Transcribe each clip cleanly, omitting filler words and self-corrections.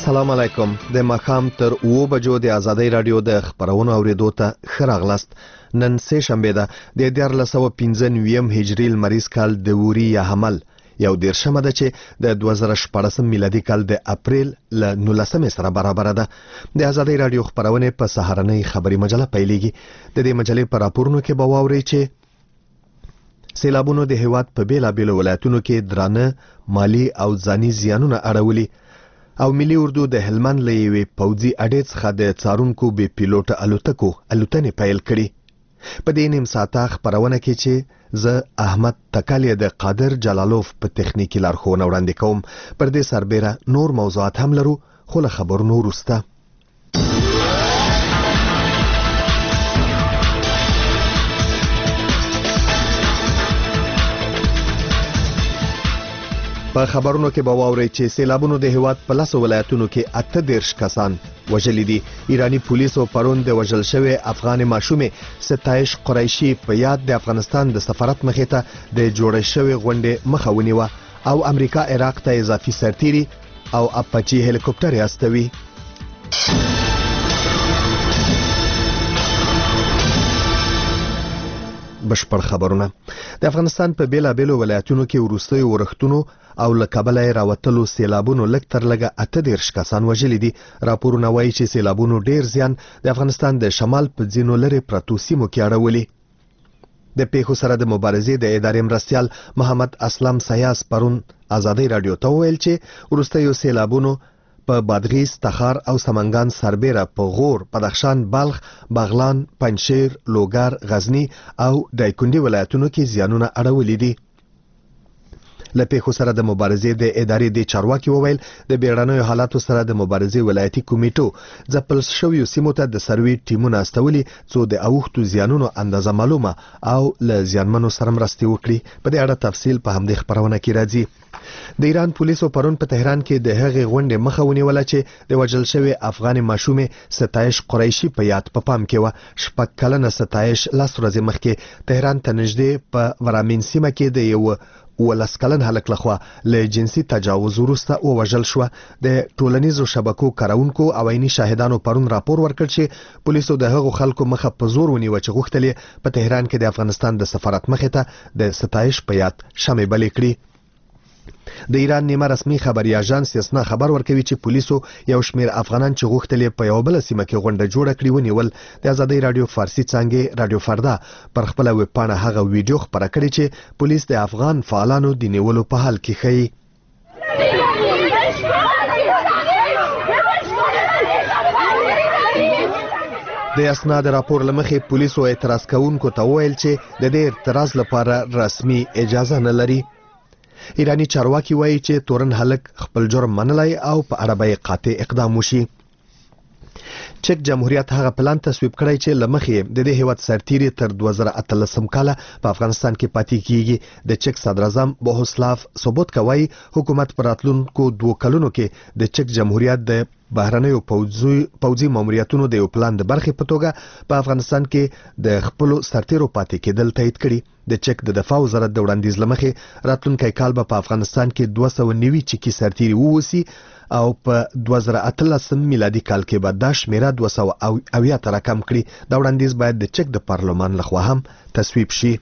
السلام علیکم. د ماښام تر 9 بجو د ازادۍ رادیو د خبرونو اوریدو ته ښه راغلاست. نن سه شنبه ده د 1495 هجري لمریز کال د وری یا حمل یو 13 ده چې د 2014 میلادي کال د اپریل ل 19 سره برابر ده. د ازادۍ رادیو خبرونه په سهارنۍ خبري مجله پیلېږي. د دې مجلې په راپورونو کې به واورئ چې سیلابونو د هیواد په بیلابیلو ولایتونو کې درانه مالی او ځاني زیانونه اړولي او ملي اردو د هلمند له یوې پوځي اډې څخه د څارونکو بې پیلوټه الوتکو الوتنې پیل کړي. په دې نیم ساعته خبرونه کې چې زه احمد تکالی د قادر جلالوف په تخنیکی لارښوونه وړاندې کوم. پر دې سربېره نور موضوعات هم لرو، خو له خبرونو وروسته په خبرونو کې به واورئ چې سیلابونو د هیواد په 10 ولایتونو کې 38 کسان وژلي دي. ایرانی پولیسو پرون د وژل شوی افغان ماشومې ستایش قریشي په یاد د افغانستان د سفارت مخې ته د جوړې شوی غونډې مخه ونیوه او امریکا عراق ته اضافي سرتیري او اپاچي هلیکوپټر استوي. بشپړ خبرونه. د افغانستان په بیلابیلو ولایتونو کې وروستیو ورښتونو او له کبله راوتلو سیلابونو لږ تر لږه 38 کسان وژلي دي. راپورونه وایي چې سیلابونو ډیر زیان د افغانستان د شمال په ځینو لرې پرتو سیمو کې اړولي. د پیښو سره د مبارزې د ادارې مرستیال محمد اسلام سیاس پرون ازادۍ رادیو ته وویل چې وروستیو سیلابونو په بادغیس، تخار او سمنګان سربېره په غور، بدخشان، بلخ، بغلان، پنجشیر، لوګر، غزنی او دایکنډي ولایتونو کې زیانونه اړولي دي. له پیښو سره د مبارزې د ادارې د چارواکي وویل د بیړنیو حالاتو سره د مبارزې ولایتي کمیټو ځپل شویو سیمو ته د سروي ټیمونه استولي څو د اوښتو زیانونو اندازه معلومه او له زیانمنو سره مرستې وکړي. په دې اړه تفصیل په همدې خبرونه کې راځي. د ایران پولیسو پرون په تهران کې د هغې غونډې مخه ونیوله چې د وژل شوی افغان ماشومې ستایش قریشي په یاد په پام کې و. 6 کلنه ستایش 10 ورځې مخکې تهران ته نږدې په ورامین سیمه کې د یو 19 کلن هلک لخوا له جنسي تجاوز وروسته ووژل شو. د ټولنیزو شبکو کارونکو او عیني شاهدانو پرون راپور ورکړ چې پولیسو د هغو خلکو مخه په زور ونیوه چې غوښتل یې په تهران کې د افغانستان د سفارت مخې ته د ستایش په یاد شمع بلې کړي. د ایران نیمه رسمي خبري اژانس یسنا خبر ورکوي چې پولیسو یو شمیر افغانان چې غوښتل په یو بل سیمه کې غونډه جوړه کړي ونیول. د ازادۍ رادیو فارسی څانګې رادیو فردا پر خپل ویب پاڼه هغه ویډیو خبره کړې چې پولیس د افغان فعالانو د نیولو په حال کې ښیي. د اسناد راپور لمخې پولیسو اعتراض کوونکو ته وویل چې د دې اعتراض لپاره رسمي اجازه نه لري. ایرانی چارواکي وایي چې تورن هلک خپل جرم منلی او په اړه به قاطع اقدام وشي. چک جمهوریت هغه پلان تصویب کړی چې لمخې د دې هیواد سرتیري تر 2013 کاله په افغانستان کې پاتې کیږي. د چک صدر اعظم بوهسلاف سوبوتکا وایي حکومت پر راتلونکو 2 کلونو کې د چک جمهوریت د بهرنیو پوځي ماموریتونو د یو پلان د برخې په توګه په افغانستان کې د خپلو سرتیرو پاتې کېدل تایید کړي. د چک د دفاع وزارت د وړاندیز لمخې راتلونکی کال به په افغانستان کې 290 چکی سرتیري ووسی او په 2018 میلادي کال کې به دا شمیره 280 ته راکم کړي. دا وړاندیز باید د چک د پارلمان لخوا هم تصویب شي.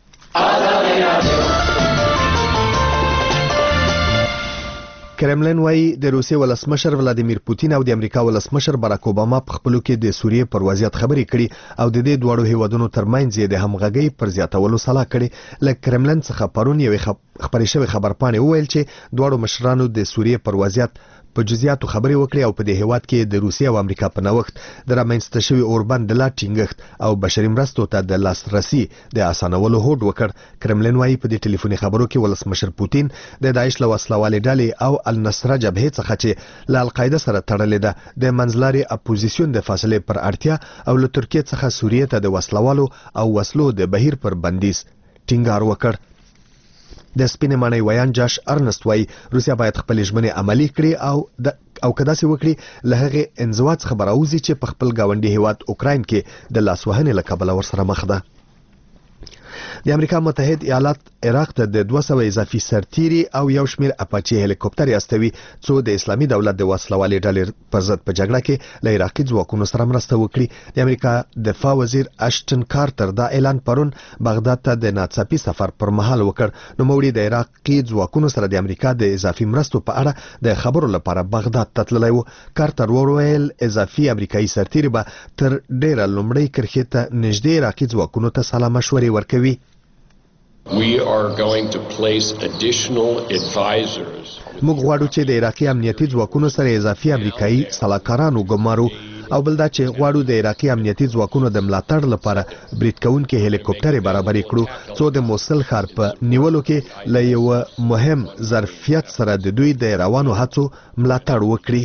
کرملین وایي د روسیې ولسمشر ولادیمیر پوتین او د امریکا ولسمشر باراک اوباما په خپلو کې د سوریې پر وضعیت خبرې کړي او د دې دواړو هیوادونو ترمنځ یې د همغږۍ پر زیاتولو سلا کړي. له کرملین څخه پرون یوې خبرې شوې خبرپاڼې وویل چې دواړو مشرانو د سوریې پر وضعیت په جزئیاتو خبرې وکړي او په دې هیواد کې د روسیې او امریکا په نوښت د رامنځته شوي اوربند د لا ټینګښت او بشري مرستو ته د لاسرسي د اسانولو هوډ وکړ. کرملین وایي په دې ټلیفوني خبرو کې ولسمشر پوتین د داعش له وسلوالې ډلې او النصره جبهې څخه چې له القاعده سره تړلې ده د منځلاري اپوزیسیون د فاصلې پر اړتیا او له ترکیې څخه سوریې ته د وسلوالو او وسلو د بهیر پر بندیز ټینګار وکړ. د سپینې ماڼۍ ویان جاش ارنست وایي روسیا باید خپل ژمنې عملي کړي او که داسې وکړي له هغې انزوا څخه به راوځي چې په خپل ګاونډي هیواد اوکراین کې د لاسوهنې له کبله ورسره مخ ده. د امریکا متحد ایالات عراق ته د 200 اضافي سرتیري او یو شمېر اپاچي هلیکوپټر استوي څو د اسلامي دولت د وسلوالې ډلې پر ضد په جګړه کې له عراقي ځواکونو سره مرسته وکړي. د امریکا دفاع وزیر اشټن کارتر دا اعلان پرون بغداد ته د ناڅاپي سفر پر مهال وکړ. نو موري د عراقي ځواکونو سره د امریکا د اضافي مرستو په اړه د خبرو لپاره بغداد ته تللی و. کارتر وویل اضافي امریکایي سرتیري به تر ډیره لومړی کرښې ته نږدې عراقي ځواکونو ته سلا مشورې ورکوي. We are going to place additional advisors. موږ غواړو چې د عراقي امنیتي ځواکونو سره اضافي امریکایي سلاکاران وګمارو او بل دا چې غواړو د عراقي امنیتي ځواکونو د ملاتړ لپاره برید کوونکي هلیکوپټر برابر کړو څو د موصل ښار په نیولو کې له یو مهم ظرفیت سره د دوی د روانو هڅو ملاتړ وکړي.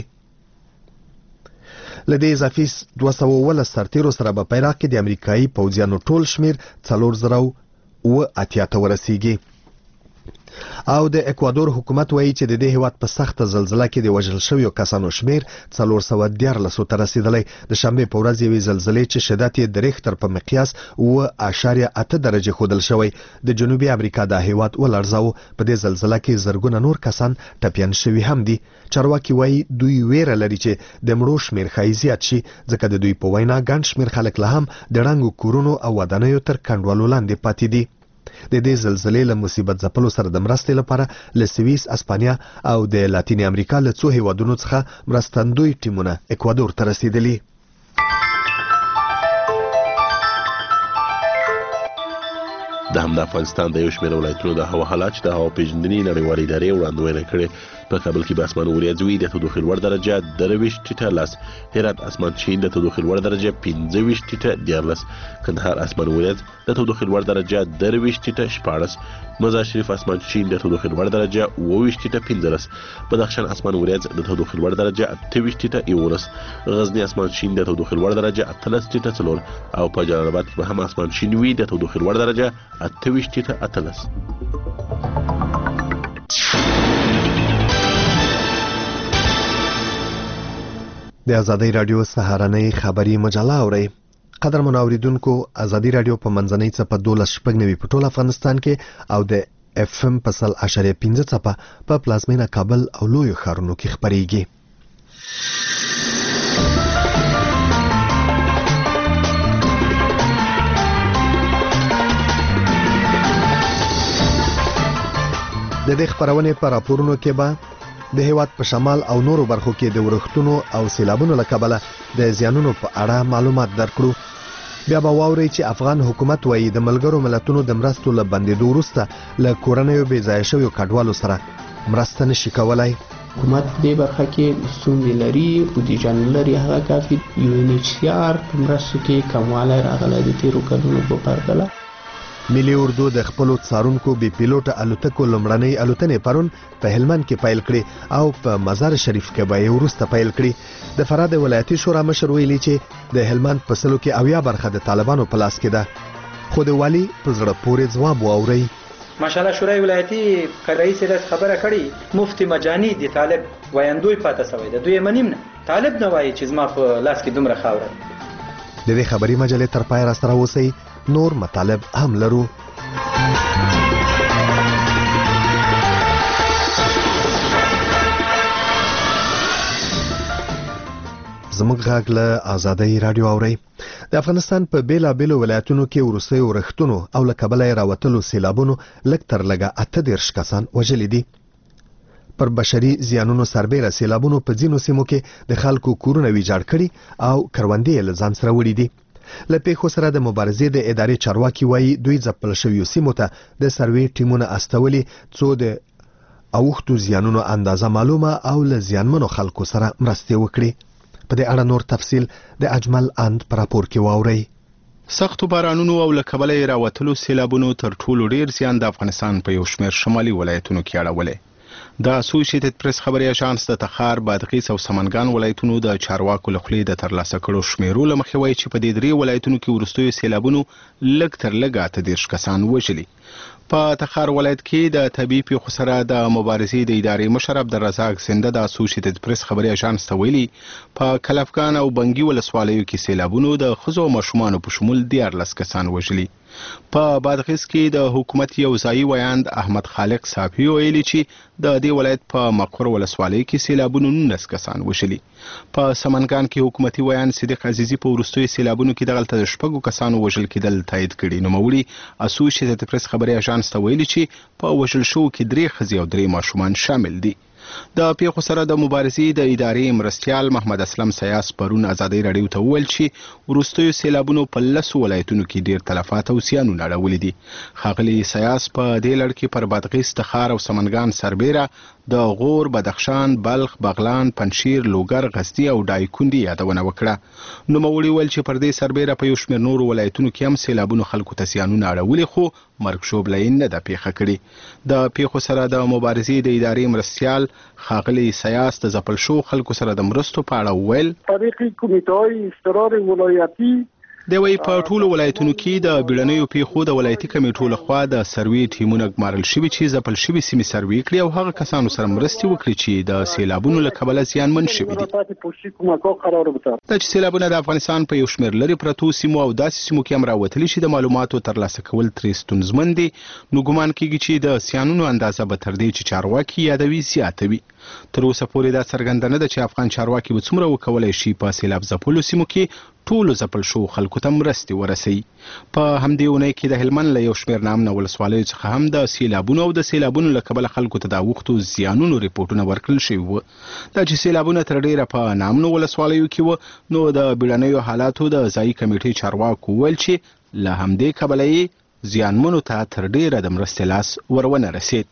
لدې اضافي 210 سرتیرو سره په عراق کې د امریکایي پوځیانو ټول شمیر 4080 ته ورسیږي. او د اکوادور حکومت وایي چې د دې هیواد په سخته زلزلہ کې د وژل شویو کسانو شمیر 414 ته رسیدلی. د شنبې په ورځ یوې زلزلې چې شدت یې د ریختر په مقیاس 7.8 درجه ښودل شوی د جنوبي امریکا د هیواد ولړزاوه. په دې زلزلہ کې زرګونه نور کسان ټپیان شوي هم دي. چارواکي وایي دوی ویره لري چې د مړو شمیر ښایي زیات شي ځکه د دوی په وینا ګڼ شمیر خلک لا هم د ړنګو کورونو او ودانیو تر کنډوالو لاندې پاتې دي. د دې زلزلې له مصیبت ځپلو سره د مرستې لپاره له سویس، اسپانیا او د لاتینې امریکا له څو هیوادونو څخه مرستندوی ټیمونه اکوادور ته رسیدلي. د همدا افغانستان د یو شمېر ولایتونو د هوا حالات چې د هوا پیژندنې نړیوالې ادارې وړاندوینه کړې. په کابل کې به اسمان وریځ وي، د تودوخې لوړ درجه 23.10. هرات اسمان شین، د تودوخې لوړ درجه 25.14. کندهار اسمان وریځ، د تودوخې لوړ درجه 23.14. مزار شریف اسمان شین، د تودوخې لوړ درجه 28.15. بدخشان اسمان وریځ، د تودوخې لوړ درجه 28.11. غزنی اسمان شین، د تودوخې لوړ درجه 18.4. او په جلال آباد کې به هم اسمان شین وي، د تودوخې لوړ درجه 28.18. د ازادۍ رادیو سهارنۍ خبری مجله اورئ. قدرمن اوریدونکو، ازادۍ رادیو په منځنۍ څپه 12.9 په ټول افغانستان کې او د اف ام په 100.5 څپه په پلازمینه کابل او لویو ښارونو کې خبرېږي. د دې خبرونه په راپورونو کې به د هیواد په شمال او نورو برخو کې د ورښتونو او سیلابونو له کبله د زیانونو په اړه معلومات درکړو. بیا به واورئ چې افغان حکومت وایي د ملګرو ملتونو د مرستو له بندېدو وروسته له کورنیو بې ځایه شویو کډوالو سره مرسته نشي کولی. حکومت دې برخه کې ستونزې لري، بودیجه نه لري هغه کافي. UNHCR په مرستو کې کموالی راغلی د تیرو کلونو په پرتله. ملي اردو د خپلو څارونکو بې پیلوټه الوتکو لومړنۍ الوتنې پرون په هلمند کې پیل کړې او په مزار شریف کې به یې وروسته پیل کړي. د فراه د ولایتي شورا مشر ویلي چې د هلمند په سلو کې 80 برخه د طالبانو په لاس کې ده. خو د والي په زړه پورې ځواب واورئ. ماشاءالله شورای ولایتي رئیس رئیس خبره کړي، مفتی مجانی د طالب وایندوی پاتې شوی ده. دوی منیم نه، طالب نه وایي چې زما په لاس کې دومره خاوره. د دې خبري مجلې تر پای را سره اوسئ، نور مطالب هم لرو. زموږ غږ له ازادۍ رادیو اورئ. د افغانستان په بیلابیلو ولایتونو کې وروستیو ورښتونو او له کبله یې راوتلو سیلابونو لږ تر لږه 28 کسان وژلي دي. پر بشري زیانونو سربیره سیلابونو په ځینو سیمو کې د خلکو کورونه ویجاړ کړي او کروندې یې له ځان سره وړي دي. له پیښو سره د مبارزې د ادارې چارواکي وایي دوی ځپل شویو سیمو ته د سروې ټیمونه استولي څو د اوښتو زیانونو اندازه معلومه او له زیانمنو خلکو سره مرستې وکړي. په دې اړه نور تفصیل د اجمل اند په راپور کې واورئ. سختو بارانونو او له کبله یې راوتلو سیلابونو تر ټولو ډیر زیان د افغانستان په یو شمېر شمالي ولایتونو کې اړولی. د اسوسییټډ پریس خبري اژانس د تخار، بادغیس او سمنګان ولایتونو د چارواکو له خولې د ترلاسه کړو شمیرو له مخې وایي چې په دې درې ولایتونو کې وروستیو سیلابونو لږ تر لږه 28 کسان وژلي. په تخار ولایت کې د طبیعي پیښو سره د مبارزې د ادارې مشر عبدالرزاق زنده د اسوسییټډ پریس خبري اژانس ته ویلي په کلفګان او بنګي ولسوالیو کې سیلابونو د ښځو او ماشومانو په شمول 14 کسان وژلي. په بادغیس کې د حکومت یو ځایي ویاند احمد خالق صافي ویلي چې د دې ولایت په مقر ولسوالۍ کې سیلابونو 19 کسان وشلي. په سمنګان کې حکومتي ویاند صدیق عزیزي په وروستیو سیلابونو کې دغلته د 6 کسانو وژل کېدل تایید کړي. نوموړي اسوسییټډ پریس خبري اژانس ته ویلي چې په وژل شوو کې 3 ښځې او 3 ماشومان شامل دي. د پیښو سره د مبارزې د ادارې مرستیال محمد اسلم سیاس پرون ازادي راډیو ته وویل چې وروستیو سیلابونو په 10 ولایتونو کې ډیر تلفات او زیانونه اړولي دي. ښاغلي سیاس په دې لړ کې پر بادغیس، تخار او سمنګان سربیره د غور، بدخشان، بلخ، بغلان، پنشیر، لوګر، غزنی او دایکندي یادونه وکړه. نوموړي ویل چې پر دې سربیره په یو شمېر نورو ولایتونو کې هم سیلابونو خلکو ته زیانونه اړولي، خو مرګ ژوبله یې نه ده پیښه کړې. د پیښو سره د مبارزې د ادارې مرستیال ښاغلي سیاس د ځپل شوو خلکو سره د مرستو په اړه وویل طریقې کمیټه‌های استقرار ولایتي د وی په ټولو ولایتونو کې د بیړنیو پیښو د ولایتي کمیټو لخوا د سروي ټیمونه ګمارل شوي چې ځپل شوي سیمې سروي کړي او هغه کسانو سره مرستې وکړي چې د سیلابونو له کبله زیانمن شوي دي. دا چې سیلابونه د افغانستان په یو شمېر لرې پرتو سیمو او داسې سیمو کې هم راوتلي چې د معلوماتو ترلاسه کول ترې ستونزمن دي، نو ګمان کېږي چې د زیانونو اندازه به تر دې چې چارواکي یادوي زیاته وي. تر اوسه پورې دا څرګنده نه ده چې افغان چارواکي به څومره وکولی شي په سیلاب ځپلو سیمو کې ټولو ځپل شوو خلکو ته مرستې ورسوي. په همدې اونۍ کې د هلمند له یو شمېر نامنه ولسوالیو څخه هم د سیلابونو او د سیلابونو له کبله خلکو ته د اوښتو زیانونو ریپورټونه ورکړل شوي وو. دا چې سیلابونه تر ډیره په نامنو ولسوالیو کې وو، نو د بیړنیو حالاتو د ځایي کمیټې چارواکو وویل چې له همدې کبله یې زیانمنو ته تر ډیره د مرستې لاس ورونه رسید.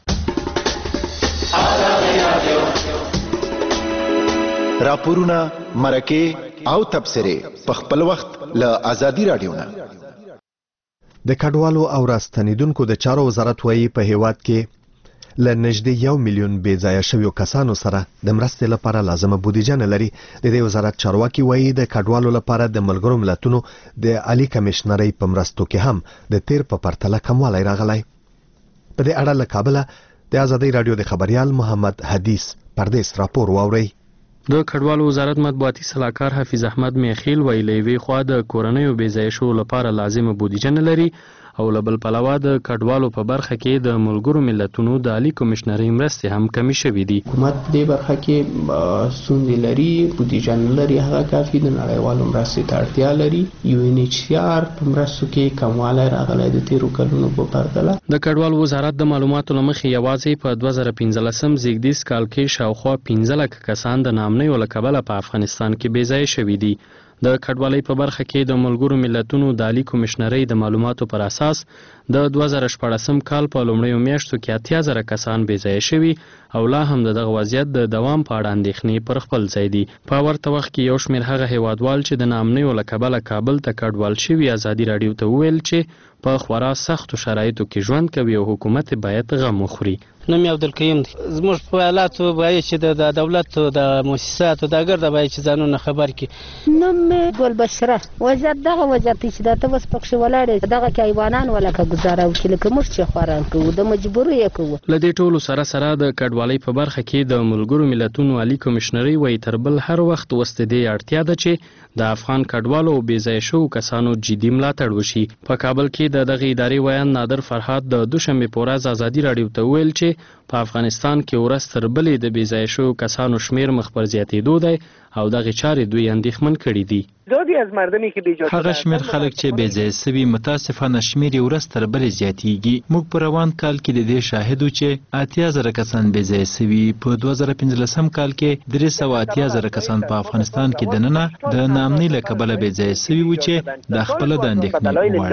راپورونه، مرکې او تبصرې په خپل وخت له ازادي راډیو نه. د کډوالو او راستنیدونکو د چارو وزارت وایي په هیواد کې له نږدې 1 میلیون بې ځایه شویو کسانو سره د مرستې لپاره لازمه بودیجه نه لري. د دې وزارت چارواکي وایي د کډوالو لپاره د ملګرو ملتونو د عالی کمشنرۍ په مرستو کې هم د تیر په پرتله کموالی راغلی. په دې اړه له کابله د ازادي راډیو د خبريال محمد حدیث پردیس راپور واوري. د کډوالو وزارت مطبوعاتي سلاکار حفیظ احمد میخیل ویلي وی خو د کورنیو بې ځایه شو لپاره لازمه بودیجه نه لري او له بل پلوه د کډوالو په برخه کې د ملګرو ملتونو د عالی کمشنرۍ مرستې هم کمی شوې دي. حکومت دې برخه کې ستونزې لري، بودیجه نه لري، هغه کافي د نړیوالو مرستې ته اړتیا لري. UNHCR په مرستو کې کموالی راغلی د تیرو کلونو په پرتله. د کډوالو وزارت د معلوماتو له مخې یوازې په 2015 زیږدیز کال کې شاوخوا 15 لکه کسان د نامنیو له کبله په افغانستان کې بې ځایه شوي دي. د کډوالۍ په برخه کې د ملګرو ملتونو د عالی کمشنرۍ د معلوماتو پر اساس د 2014 کال په لومړیو میاشتو کې 80,000 کسان بې ځایه شوي او لا هم دغه وضعیت د دوام په اړه اندېښنې پر خپل ځای دي. په ورته وخت کې یو شمېر هغه هیوادوال چې د نامنیو له کبله کابل ته کډوال شوي ازادي راډیو ته وویل چې په خورا سختو شرایطو کې ژوند کوي او حکومت باید غم وخوري. نوم یې عبدالقیوم دی. زموږ په حالاتو باید چې د دولت د مؤسساتو د ګرده باید چې ځانونه خبر کړي. نوم مې ګلبشره. وضعیت دغه وضعیت چې دا ته اوس پکښې ولاړې دغه کې حیوانان ولکه ګزاره وکړي لکه موږ چې خواران کوو د مجبورۍ یې کوو. له دې ټولو سره سره د کډوالۍ په برخه کې د ملګرو ملتونو عالی کمشنرۍ وایي تر بل هر وخت اوس د دې اړتیا ده چې د افغان کډوالو او بې ځایه شوو کسانو جدي ملاتړ وشي. په کابل کې د دغه ادارې ویاند نادر فرهاد د دوشنبې په ورځ ازادي راډیو ته وویل چې په افغانستان کې ورځ تر بلې د بې ځایه شوو کسانو شمیر مخ پر زیاتېدو دی او دغې چارې دوی اندېښمن کړي دي. هغه شمیر خلک چې بې ځایه سوي متاسفانه شمیر یې ورځ تر بلې زیاتېږي. موږ په روان کال کې د دې شاهد وو چې 80,000 کسان بې ځایه سوي. په 2015 کال کې 380,000 کسان په افغانستان کې دننه د ناامنۍ له کبله بې ځایه سوي وو چې د خپله د اندېښنې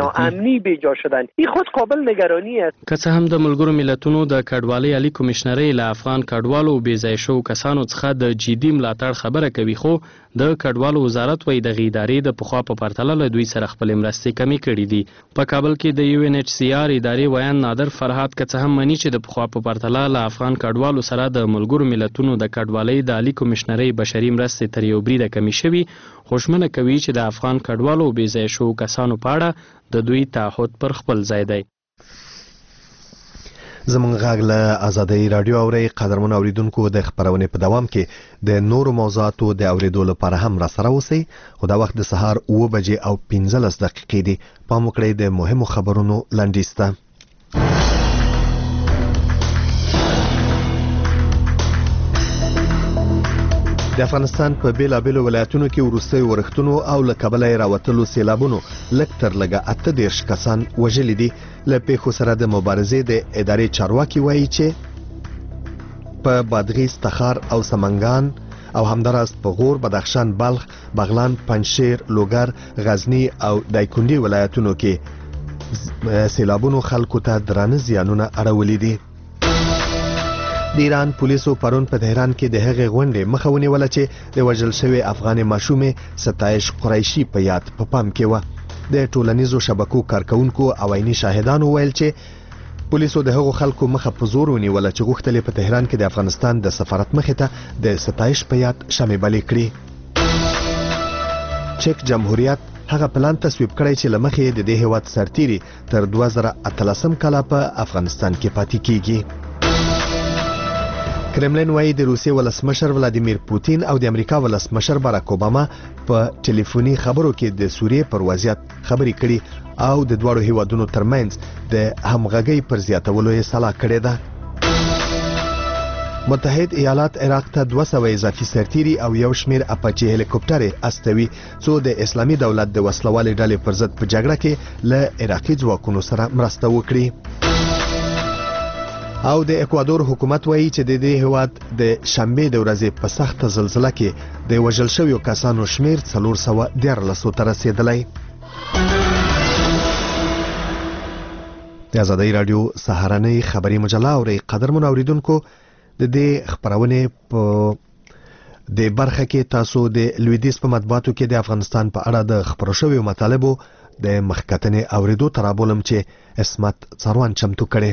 وړ دي. که څه هم د ملګرو ملتونو د کډوالۍ عالی کمشنرۍ له افغان کډوالو او بې ځایه شوو کسانو څخه د جدي ملاتړ خبره کوي، خو د کډوالو وزارت وایي دغه ادارې د پخوا په پرتله له دوی سره خپلې مرستې کمې کړي دي. په کابل کې د UNHCR ادارې ویاند نادر فرهاد که څه هم مني چې د پخوا په پرتله له افغان کډوالو سره د ملګرو ملتونو د کډوالۍ د عالی کمشنرۍ بشري مرستې تر یو بریده کمې شوي، خو ژمنه کوي چې د افغان کډوالو او بې ځایه شوو کسانو په اړه د دوی تعهد پر خپل ځای دی. زمونږ غږ له آزادۍ رادیو اوري قدرمن اوریدونکو د خبرونه په دوام کې د نورو موضوعاتو د اوریدو لپاره هم را سره اوسئ. خو دا وخت د سهار 9:15 دی. پام وکړئ د مهمو خبرونو لنډیز ته. د افغانستان په بیلابیلو ولایتونو کې وروستي ورښتونو او له کبله راوتلو سیلابونو لږ تر لږه 38 کسان وژلي دي. له پیښو سره د مبارزې د ادارې چارواکي وایي چې په بادغیس، تخار او سمنګان او همداراز په غور، بدخشان، بلخ، بغلان، پنجشیر، لوګر، غزنی او دایکنډي ولایتونو کې سیلابونو خلکو ته درانه زیانونه اړولي دي. د ایران پولیسو پرون په تهران کې د هغې غونډې مخه ونیوله چې د وژل شوې افغان ماشومې ستایش قریشي په یاد په پام کې وه. د ټولنیزو شبکو کارکونکو او عیني شاهدانو ویل چې پولیسو د هغو خلکو مخه په زور ونیوله چې غوښتل په تهران کې د افغانستان د سفارت مخې ته د ستایش په یاد شمع بلې کړي. چک جمهوریت هغه پلان تصویب کړی چې له مخې د دې هیواد سرتیري تر 2013 کال په افغانستان کې پاتې کیږي. کرملین وایي د روسیې ولسمشر ولادیمیر پوتین او د امریکا ولسمشر باراک اوباما په ټلیفوني خبرو کې د سوریې پر وضعیت خبرې کړي او د دواړو هیوادونو ترمنځ د همغږۍ پر زیاتولو یې سلا کړې ده. متحد ایالات عراق ته 200 اضافي سرتیري او یو شمیر اپاچي هلیکوپټر استوي څو د اسلامي دولت د وسلوالې ډلې پر ضد په جګړه کې له عراقي ځواکونو سره مرسته وکړي. او د اکوادور حکومت وایي چې د دې هیواد د شنبې د ورځې په سخته زلزلہ کې د وژل شویو کسانو شمیر 414 ته رسیدلی. د آزادۍ رادیو سهارنۍ خبري مجله اوري قدرمن اوریدونکو د دې خبرونه په د برخه کې تاسو د لویدیز په مطبوعاتو کې د افغانستان په اړه د خبرو شویو مطالبو د مخکتنې اوریدو ترابولم چې اسمت څروان چمتو کړي.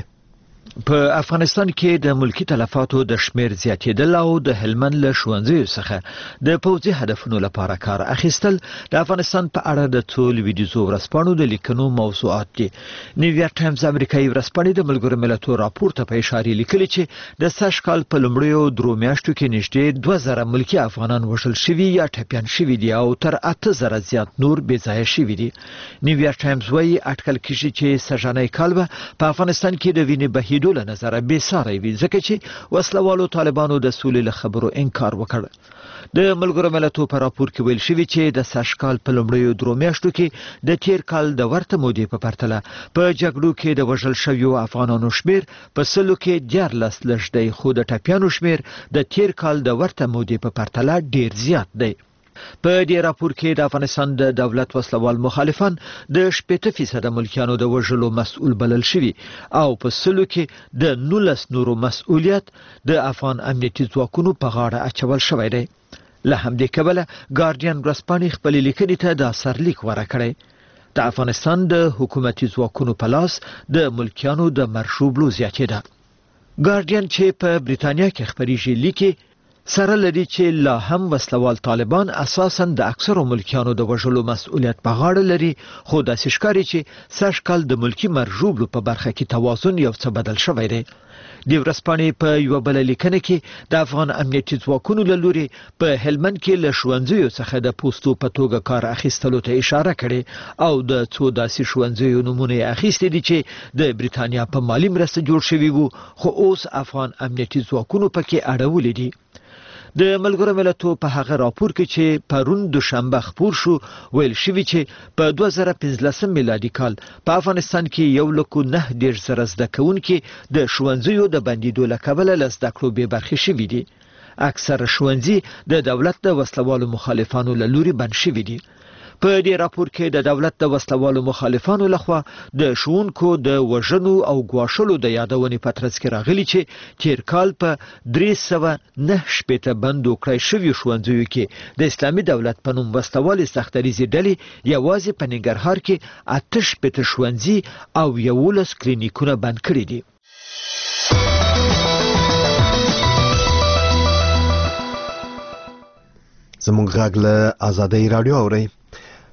په افغانستان کې د ملکی تلفاتو د شمیر زیاتېدل او د هلمند له ښوونځیو څخه د پوځي هدفونو لپاره کار اخیستل د افغانستان په اړه د څو لویدیځو ورځپاڼو د لیکنو موضوعات دي. نیویارک ټایمز امریکایي ورځپاڼې د ملګرو ملتونو راپور ته په اشاره لیکلي چې د سږ کال په لومړیو 3 میاشتو کې نږدې 2000 ملکی افغانان وژل شوي یا ټپیان شوي دي او تر 8000 زیات نور بې ځایه شوي دي. نیویارک ټایمز وايي اټکل کیږي چې سږنی کال به په افغانستان کې د وینې بهیدو له نظره بې ساری وي ځکه چې وسلوالو طالبانو د سولې له خبرو انکار وکړ. د ملګرو ملتونو په راپور کې ویل شوی چې د سږ کال په لومړیو 3 میاشتو کې د تیر کال د ورته مودې په پرتله په جګړو کې د وژل شویو افغانانو شمیر په سلو کې 14 لږ دی، خو د ټپیانو شمیر د تیر کال د ورته مودې په پرتله ډیر زیات دی. په دې راپور کې د افغانستان د دولت وسلوال مخالفان د 80% ملکیانو د وژلو مسؤل بلل شوي او په سلو کې د 19 نورو مسؤلیت د افغان امنیتي ځواکونو په غاړه اچول شوی دی. له همدې کبله ګارډین ورځپاڼې خپل لیکنې ته د سرلیک ورکړی. د افغانستان د حکومتي ځواکونو په لاس د ملکیانو د مرشوبلو زیاتېده. ګارډین چې په بریتانیا کې خبرېږي لیکي سره لري چې لا هم وسلوال طالبان اساساً د اکثرو ملکیانو د وژلو مسؤلیت په غاړه لري، خو داسې ښکاري چې سږ کال د ملکی مرژوبلو په برخه کې توازن یو څه بدل شوی دی. د ورځپاڼې په یوه بله لیکنه کې د افغان امنیتي ځواکونو له لوري په هلمند کې له ښوونځیو څخه د پوستو په توګه کار اخیستلو ته اشاره کړې او د څو داسې ښوونځیو نومونه یې اخیستي دي چې د بریتانیا په مالي مرسته جوړ شوي وو، خو اوس افغان امنیتي ځواکونو پکې اړولي دي. د ملګرو ملتونو په هغه راپور کې چې پرون دوشنبه خپور شو ویل شوی چې په 2015 میلادي کال په افغانستان کې 1.9 زده کوونکي د ښوونځیو د بندیدو له کبله له زده کړو بې برخې شوي دي. اکثر ښوونځي د دولت د وسلوالو مخالفانو له لوري بند شوي دي. په دې راپور کې د دولت د وسلوالو مخالفانو لخوا د ښوونکو د وژنو او ګواښلو د یادونې په ترڅ کې راغلي چې تیر کال په 309 بندو کړای شوي ښوونځیو کې د اسلامي دولت په نوم وسلوالې سختریزې ډلې یوازې په ننګرهار کې 8 ښوونځي او 11 کلینیکونه بند کړي دي. زموږ غږ له آزادۍ رادیو اورئ.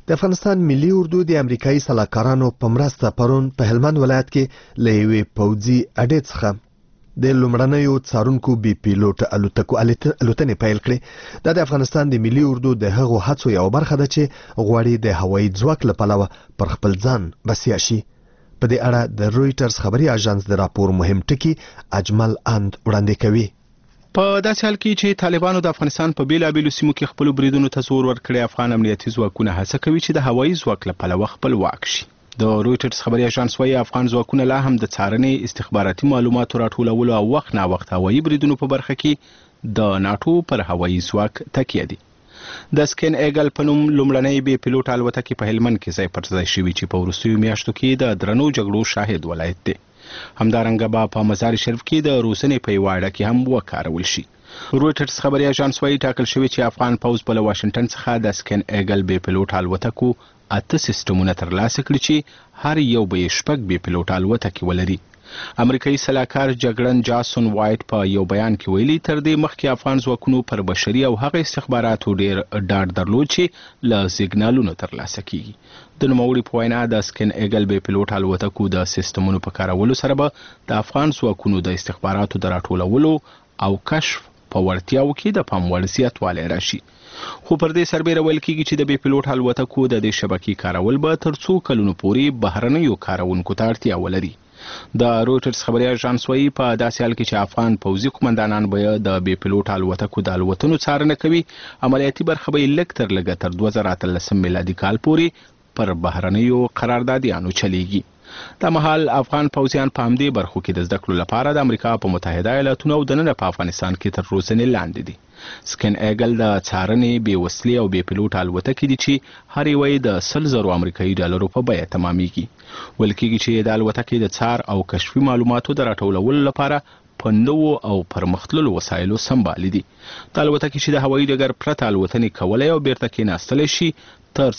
د افغانستان ملي اردو د امریکایي سلاکارانو په مرسته پرون په هلمند ولایت کې له یوې پوځي اډې څخه د لومړنیو څارونکو بي پیلوټ الوتکو الوتنې پیل کړې. دا د افغانستان د ملي اردو د هغو هڅو یو برخه ده چې غواړي د هوایي ځواک له پلوه پر خپل ځان بسیا شي. په دې اړه د رویټرز خبري اژانس د راپور مهم ټکي اجمل اند وړاندې کوي. په داسې حال کې چې طالبانو د افغانستان په بیلابیلو سیمو کې خپل بریدونو ته زور ورکړي، افغان امنیتي ځواکونه هڅه کوي چې د هوایي ځواک له پلوه خپلواک شي. د رویټرز خبري اژانس وايي افغان ځواکونه لا هم د څارنې، استخباراتي معلوماتو راټولولو او وخت نا وخت هوایي بریدونو په برخه کې د ناتو پر هوایي ځواک تکیه دي. د سکین ایګل په نوم لومړنۍ بي پیلوټ الوتکې په هلمند کې ځای پر ځای شوي چې په وروستیو میاشتو کې د درنو جګړو شاهد ولایت دی. همدارنګه به په مزار شریف کې د روسنې په یوه اډه کې هم وکارول شي. رویټرز خبري اژانس وايي ټاکل شوی چې افغان پوځ په واشنگټن څخه د سکین ایګل بي پیلوټ الوتکو 8 سیستمونه ترلاسه کړي چې هر یو به 6 بي پیلوټ الوتکې ولري. امریکایي سلاکار جګړن جاسون وایټ په یو بیان کې ویلي تر دې مخکې افغان ځواکونو پر بشري او هغه استخباراتو ډیر ډاډ درلود چې له سیګنالونو ترلاسه کیږي. د نوموړي په وینا د سکین ایګل بي پیلوټ الوتکو د سیستمونو په کارولو سره به د افغان ځواکونو د استخباراتو د راټولولو او کشف په وړتیاو کې د پام وړ زیاتوالی راشي. خو پر دې سربیره ویل کیږي چې د بي پیلوټ الوتکو د دې شبکې کارول به تر څو کلونو پورې بهرنیو کارونکو ته اړتیا ولري. د رویټرز خبري اژانس وايي په داسې حال کې چې افغان پوځي قومندانان به د بي پیلوټ الوتکو د الوتنو څارنه کوي، عملیاتي برخه به لږ تر لږه تر 2013 میلادي کال پورې پر بهرنیو قراردادیانو چلیږي. دا مهال افغان پوځیان په همدې برخو کې د زده کړو لپاره د امریکا په متحده ایالاتونو او دننه په افغانستان کې تر روزنې لاندې دي. سکین ایګل د څارنې بې وسلې او بې پیلوټ الوتکې دي چې هر یوه د 100,000 امریکایي ډالرو په بیه تمامیږي. ویل کېږي چې د الوتکې د څار او کشفي معلوماتو د راټولولو لپاره په نوو او پرمختللو وسایلو سمبالي دي. د الوتکې چې د هوایي ډګر پرته الوتنې کولی او بیرته کېناستلی شي تر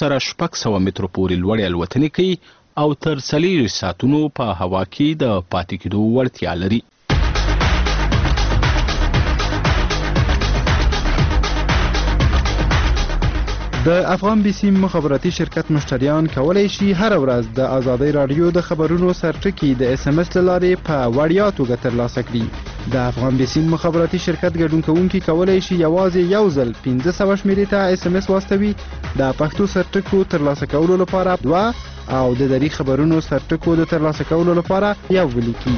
4600 مترو پورې لوړې الوتنې کوي او تر 40 ساعتونو په هوا کې د پاتې کېدو وړتیا لري. د افغان بي سي مخابراتي شرکت مشتریان کولای شي هر ورځ د آزادۍ رادیو د خبرونو سرټکی د اس ام اس لارې په وړیا توګه ترلاسه کړي. د افغان بي سي مخابراتي شرکت ګډون کوونکي کولای شي یوازې یو ځل 1500 شمیرې ته اس ام اس واستوي. د پښتو سرټکو ترلاسه کولو لپاره 2 او د دری خبرونو سرټکو د ترلاسه کولو لپاره یو ولیکي.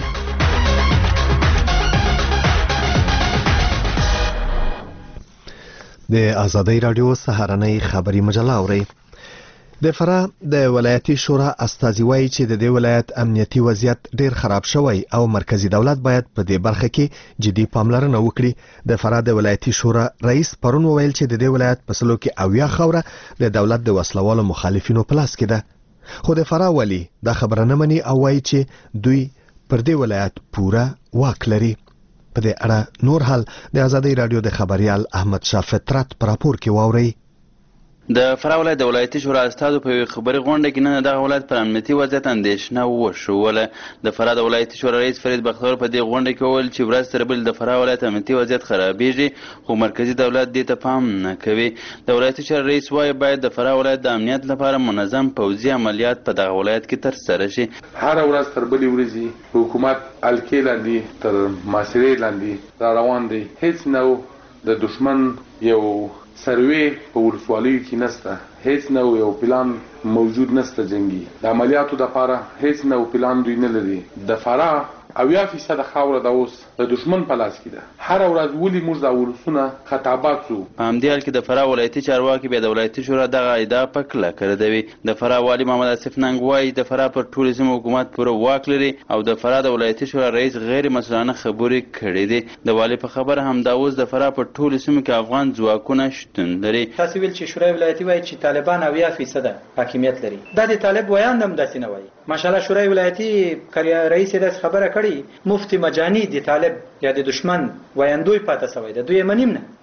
د آزادۍ رادیو سهارنۍ خبري مجله اوري. د فراه د ولایتي شورا استازي وایي چې د دې ولایت امنیتي وضعیت ډیر خراب شوی او مرکزی دولت باید په دې برخه کې جدي پاملرنه وکړي. د فراه د ولایتي شورا رئیس پرون وویل چې د دې ولایت په سلو کې 80 خوره د دولت د وسلوالو مخالفینو په لاس کې ده. خو د فراه والی دا خبره نه مني او وایي چې دوی پر دې ولایت پوره واک لري. په دې اړه نور حال د آزادۍ رادیو د خبريال احمد شاه فطرت پر راپور کې واوري. د فراه ولایت د ولایتي شورا استازو په خبري غونډه کې نن دغه ولایت پر امنیتي وضعیت اندېښنه وښوله. د فراه د ولایتي شورا رئیس فرید بختور په دې غونډه کې وویل چې ورځ تر بلې د فراه ولایت امنیتي وضعیت خرابېږي خو مرکزی دولت دې ته پام نه کوي. د ولایتي شورا رئیس وایي باید د فراه ولایت د امنیت لپاره منظم پوځي عملیات په دغه ولایت کې ترسره شي. هر ورځ تر بلې ورځې حکومت الکې لاندې تر محاصرې لاندې را روان دی. هیڅ نو د دشمن یو سروې په ولسوالیو کې نسته، هیڅ نو یو پلان موجود نسته جنگي. د عملیاتو لپاره هیڅ نو پلان دوی نه لري. د فراه 80% خاوره د اوس د دشمن په لاس کې ده. هر ورځ ولې موږ د ولسونه خطابات سو. په همدې حال کې د فراه ولایتي چارواکي بیا د ولایتي شورا دغه ادعا په کلکه ردوي. د فراه والي محمد آصف ننګ وایي د فراه پر ټولو سیمو حکومت پوره واک لري او د فراه د ولایتي شورا رئیس غیر مسؤلانه خبرې کړې دي. د والي په خبره همدا اوس د فراه پر ټولو سیمو کې افغان ځواکونه شتون لري. تاسو ویل چې شورای ولایتي وایي چې طالبان 80% حاکمیت لري. دا د طالب ویان هم داسې نه وایي. ماشاءالله شورای ولایتي رئیس داس خبره کړي مفتی مجانی د طالب یا د دشمن وایندوی پاتې شوی ده. دوی منیم نه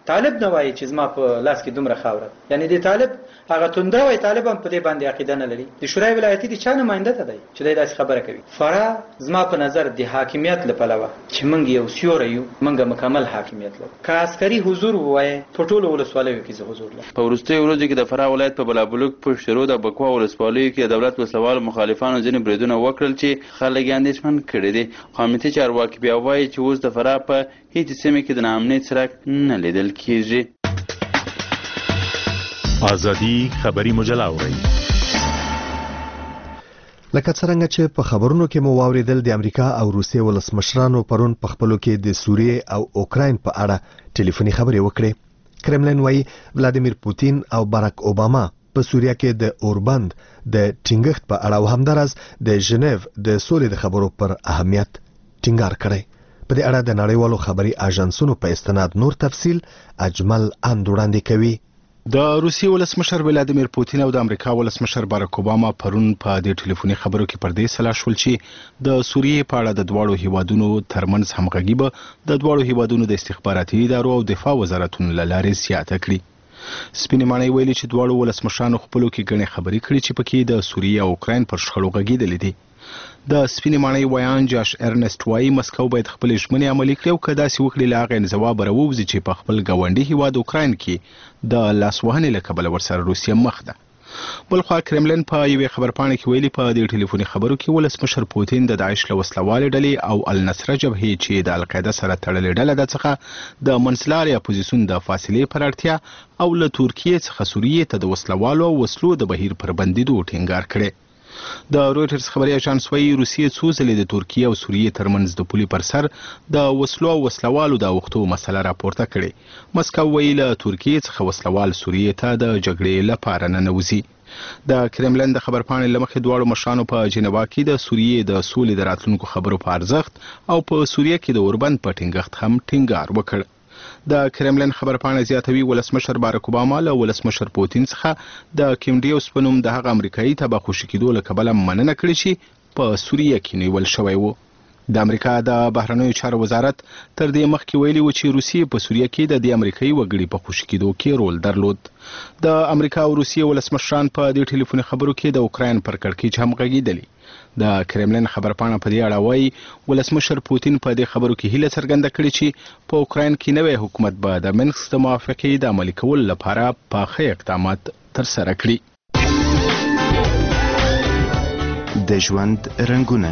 طالب نه وایي چې زما په لاس کې دومره خاوره یعنی د طالب هغه تونده وای طالب هم په دې باندې عقیده نه لري د شورای ولایتي د چا نماینده ته دی چې دای داسې خبره کوي فرا زما په نظر د حاکمیت لپاره چې موږ یو سیوری یو موږ مکمل حاکمیت لرو که عسکري حضور وای په ټولو ولسوالیو کې حضور لرو په وروستیو ورځو کې د فرا ولایت په بلابلوک پشت رود او بکوا ولسوالیو کې د دولت وسوال مخالفانو ځینې بریدونه وکړل چې خلک یې اندېښمن کړي دي قامتي چارواکي بیا وایي چې اوس د فرا په هیڅ سیمه کې د ناامنۍ څرک نه لیدل کیږي. ازادي خبري مجله اوري. لکه څنګه چې په خبرونو کې مو واوریدل د امریکا او روسیې ولسمشرانو پرون په خپلو کې د سوریې او اوکراین په اړه ټلیفوني خبرې وکړې. کرملین وایي ولادیمیر پوتین او باراک اوباما په سوریه کې د اوربند د ټینګښت په اړه او همدارس د ژنیو د سولې د خبرو پر اهمیت ټینګار کړی. په دې اړه د نړیوالو خبري اژانسونو په استناد نور تفصیل اجمل اند وړاندې کوي. د روسیې ولسمشر ولادیمیر پوتین او د امریکا ولسمشر باراک اوباما پرون په دې ټلیفوني خبرو کې پر دې سلا شول چې د سوریې په اړه د دواړو هیوادونو ترمنځ همغږي به د دواړو هیوادونو د استخباراتي ادارو او دفاع وزارتونو له لارې زیاته کړي. سپینې ماڼۍ ویلي چې دواړو ولسمشرانو خپلو کې ګڼې خبرې کړې چې پکې د سوریې او اوکراین پر شخړو غږېدلې دي. د سپینې ماڼۍ ویان جاش ارنسټ وایي مسکو باید خپلې ژمنې عملي کړي او که داسې وکړي له هغه انزوا به راووځي چې په خپل ګاونډي هیواد اوکراین کې د لاسوهنې له کبله ورسره روسیه مخ ده. بلخوا کرملین په یوې خبرپاڼې کې ویلي په دې ټلیفوني خبرو کې ولسمشر پوتین د داعش له وسلوالې ډلې او النصره جبهې چې د القاعده سره تړلې ډله ده څخه د منځلارې اپوزیسیون د فاصلې پر اړتیا او له ترکیې څخه سوریې ته د وسلوالو او وسلو د بهیر پر بندېدو ټینګار کړی. د رویټرز خبري اژانس وایي روسیې څو ځلې د ترکیې او سوریې ترمنځ د پولې پر سر د وسلو او وسلوالو د اوښتو مسله راپورته کړې. مسکو وایي له ترکیې څخه وسلوال سوریې ته د جګړې لپاره ننوځي. د کرملین د خبرپاڼې له مخې دواړو مشرانو په جنیوا کې د سوریې د سولې د راتلونکو خبرو په ارزښت او په سوریه کې د اوربند په ټینګښت هم ټینګار وکړ. د کرملین خبرپاڼه زیاتوي ولسمشر باراک اوباما له ولسمشر پوتین څخه د کیمډیوس په نوم د هغه امریکایي تباه خوشي کېدو له کبله مننه کړې چې په سوریه کې نیول شوی و. د امریکا د بهرنیو چارو وزارت تر دې مخکې ویلي و چې روسیې په سوریه کې د دې امریکایي وګړي په خوشي کېدو کې رول درلود. د امریکا او روسیې ولسمشران په دې ټلیفوني خبرو کې د اوکراین پر کړکېچ هم غږېدلي. د کرملین خبرپاڼه په دې اړه وایي ولسمشر پوتین په دې خبرو کې هیله څرګنده کړې چې په اوکراین کې نوی حکومت به د منسک د موافقې د عملي کولو لپاره پاخه اقدامات ترسره کړي. د ژوند رنګونه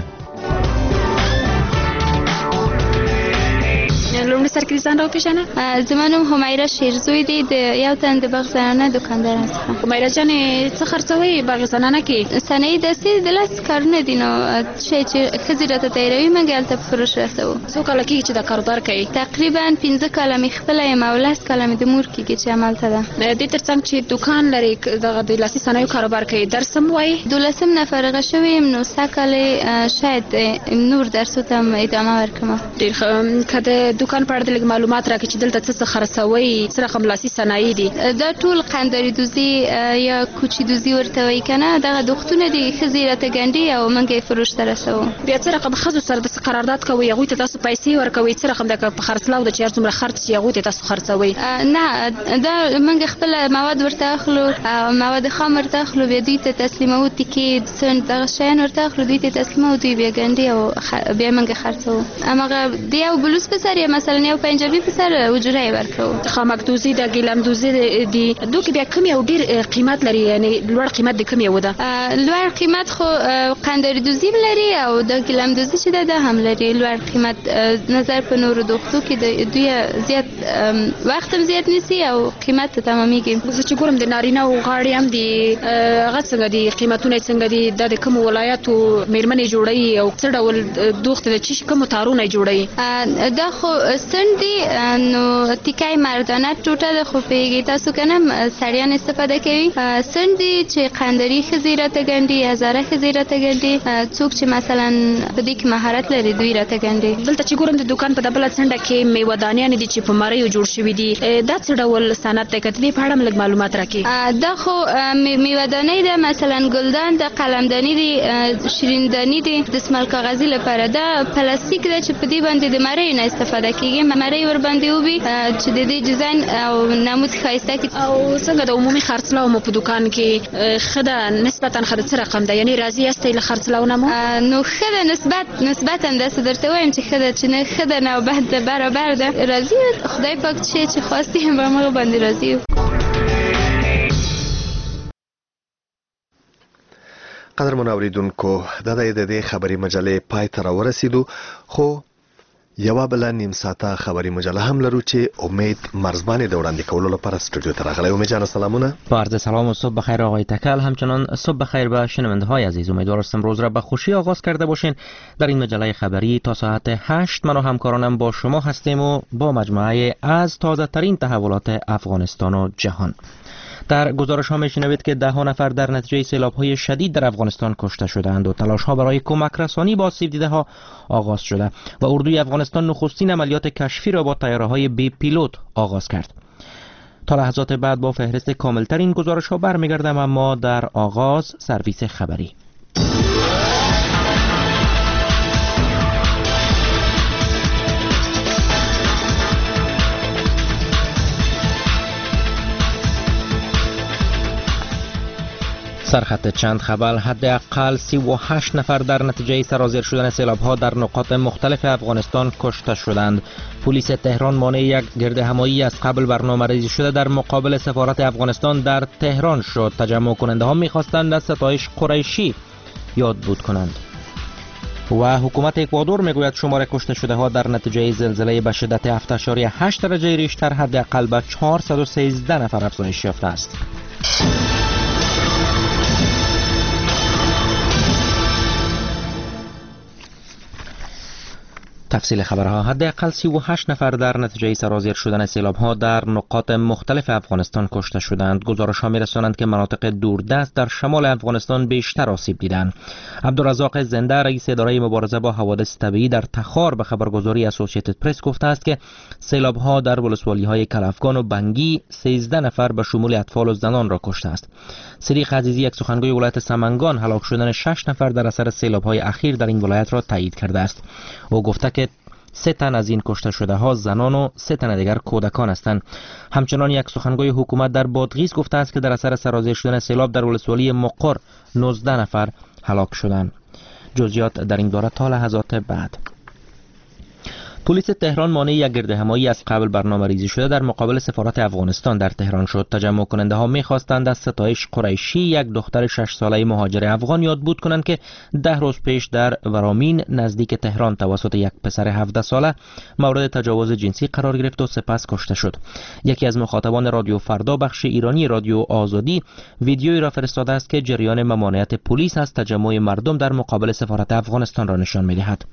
لومړی سر کې ځان راوپېژنه. زما نوم همیره شیرزوی دی د یو تن د باغ زنانه دوکاندار څخه. همیره جانې څه خرڅوئ باغ زنانه کې؟ صنایع داسې د لاس کارونه دي نو شی چې ښځې راته تیروي موږ هلته په فروش رسوو. څو کاله کېږي چې دا کاروبار کوي؟ تقریبا 15 کاله مې خپله یم او 10 کاله مې د مور کېږي چې همالته ده. دې تر څنګ چې دوکان لري دغه د لاسي صنایعو کاروبار کوي درس هم وایي؟ 12 نه فارغه شوې یم نو سږکال شاید نور درسو ته ادامه ورکړم. ډېر ښه. که د دوکان په اړه د لږ معلومات راکړي چې دلته څه خرڅوئ څه رقم لاسي صنایع دي؟ دا ټول قنداري دوزي یا کوچي دوزي ورته وایي که نه دغه دوختونه دي ښځې راته ګنډي او موږ یې فروش ته رسوو. بیا څه رقم ښځو سره داسې قرارداد کوئ هغوی ته تاسو پیسې ورکوئ څه رقم ده که په خرڅلاو ده چې هر څومره خرڅ شي هغوی ته تاسو خرڅوئ؟ نه دا موږ خپله مواد ورته اخلو مواد خام ورته اخلو بیا دوی ته تسلیموو تیکې دغه شیان ورته اخلو دوی ته تسلیموو دوی بیا ګنډي او بیا موږ خرڅوو. هماغه د یو بلوز په سر یا مثلا یو پنجابي په سر اجره یې ورکوو. خامک دوزي د ګیلم دوزي دي دوی بیا کوم یو ډېر قیمت لري یعنې لوړ قیمت د کوم یو ده؟ لوړ قیمت خو قنداري دوزي هم لري او د ګیلم دوزي چې ده هم لري لوړ قیمت. نظر په نورو دوختو کې دوی زیات وخت هم زیات نیسي او قیمت ته تمامېږي. زه چې ګورم د نارینه و غاړې هم دي هغه څنګه دي قیمتونه یې څنګه دي دا د کومو ولایاتو مېرمنې جوړوي او څه ډول دوخت د کومو تارونه یې جوړوي؟ دا خو سند دي نو تیکای مردانه ټوټه ده خو پوهېږئ تاسو که نه سړیان استفاده کوي. سند دي چې قنداري ښځې راته ګنډي هزاره ښځې راته ګنډي څوک چې مثلا په دې کې مهارت لري دوی راته ګنډي. دلته چې ګورم د دوکان په بله څنډه کې میوه دانیانې دي چې په مریو جوړ شوي دي دا څه ډول صنعت دی که ته دې په اړه هم لږ معلومات راکړي؟ دا خو میوه دانۍ ده مثلا ګلدان د قلمداني دي شیرینداني دي دستمال کاغذي لپاره دا پلاستیک ده چې په دې باندې د مریو نه استفاده کېږي درې مری ور باندې وبي چې د دې ډیزاین او نمود ښایسته کی. او څنګه د عمومي خرڅلاو مو په دکان کې خده نسبتا خرڅ رقم ده، یعنی راضي یاستئ له خرڅلاو نه مو؟ نو خده نسبتا داسې درته وایم چې خده چې نه خده نه بعد برابر ده. راضي خدای پاک چې خواستیم به موږ باندې راضي. قدرمن اوریدونکو د دې خبري مجلې پای ته راورسېدو، خو یوه بله نیم ساعته خبري مجله هم لرو چې امید مرزبانې د وړاندې کولو لپاره استودیو ته راغلی. امید جان سلامونه. با عرض سلام و صبح بخیر آقای تکل، همچنان صبح بخیر به شنونده‌های عزیز. امیدوار هستم روز را به خوشی آغاز کرده باشین. در این مجله خبری تا ساعت 8 من و همکارانم با شما هستیم و با مجموعه از تازه ترین تحولات افغانستان و جهان. در گزارش ها میشنوید که 10 نفر در نتیجه سیلاب های شدید در افغانستان کشته شدند و تلاش ها برای کمک رسانی با آسیب دیده ها آغاز شده و اردوی افغانستان نخستین عملیات کشفی را با طیاره های بی پیلوت آغاز کرد. تا لحظات بعد با فهرست کاملتر این گزارش ها برمیگردم، اما در آغاز سرویس خبری. سرخط چند خبر: حداقل 38 نفر در نتیجه سرازیر شدن سیلاب‌ها در نقاط مختلف افغانستان کشته شدند. پلیس تهران مانع یک گردهمایی از قبل برنامه‌ریزی شده در مقابل سفارت افغانستان در تهران شد. تجمع کننده ها می‌خواستند از ستایش قریشی یادبود کنند. و حکومت اکوادور میگوید شمار کشته شده ها در نتیجه زلزله به شدت 7.8 درجه ریشتر حداقل به 413 نفر افزایش یافته است. تفصیل خبرها: حداقل 38 نفر در نتیجه سرازیر شدن سیلاب‌ها در نقاط مختلف افغانستان کشته شدند. گزارش‌ها می‌رسانند که مناطق دوردست در شمال افغانستان بیشتر آسیب دیدند. عبدالرزاق زنده، رئیس اداره مبارزه با حوادث طبیعی در تخار، به خبرگزاری اسوسییتد پرس گفته است که سیلاب‌ها در ولسوالی‌های کلافگان و بنگی 13 نفر به شمول اطفال و زنان را کشته است. صدیق عزیزی، یک سخنگوی ولایت سمنگان، هلاک شدن 6 نفر در اثر سیلاب‌های اخیر در این ولایت را تایید کرده است. او گفته که 3 تن از این کشته شده ها زنان و 3 تن دیگر کودکان هستند. همچنان یک سخنگوی حکومت در بادغیس گفته است که در اثر سرازیر شدن سیلاب در ولسوالی مقر 19 نفر هلاک شدند. جزئیات در این باره تا لحظات بعد. پلیس تهران مانع یک گردهمایی از قبل برنامه‌ریزی شده در مقابل سفارت افغانستان در تهران شد. تجمع کننده ها می‌خواستند از ستایش قریشی، یک دختر 6 ساله مهاجر افغان، یادبود کنند که 10 روز پیش در ورامین نزدیک تهران توسط یک پسر 17 ساله مورد تجاوز جنسی قرار گرفت و سپس کشته شد. یکی از مخاطبان رادیو فردا بخش ایرانی رادیو آزادی ویدیویی را فرستاده است که جریان ممانعت پلیس از تجمع مردم در مقابل سفارت افغانستان را نشان می‌دهد.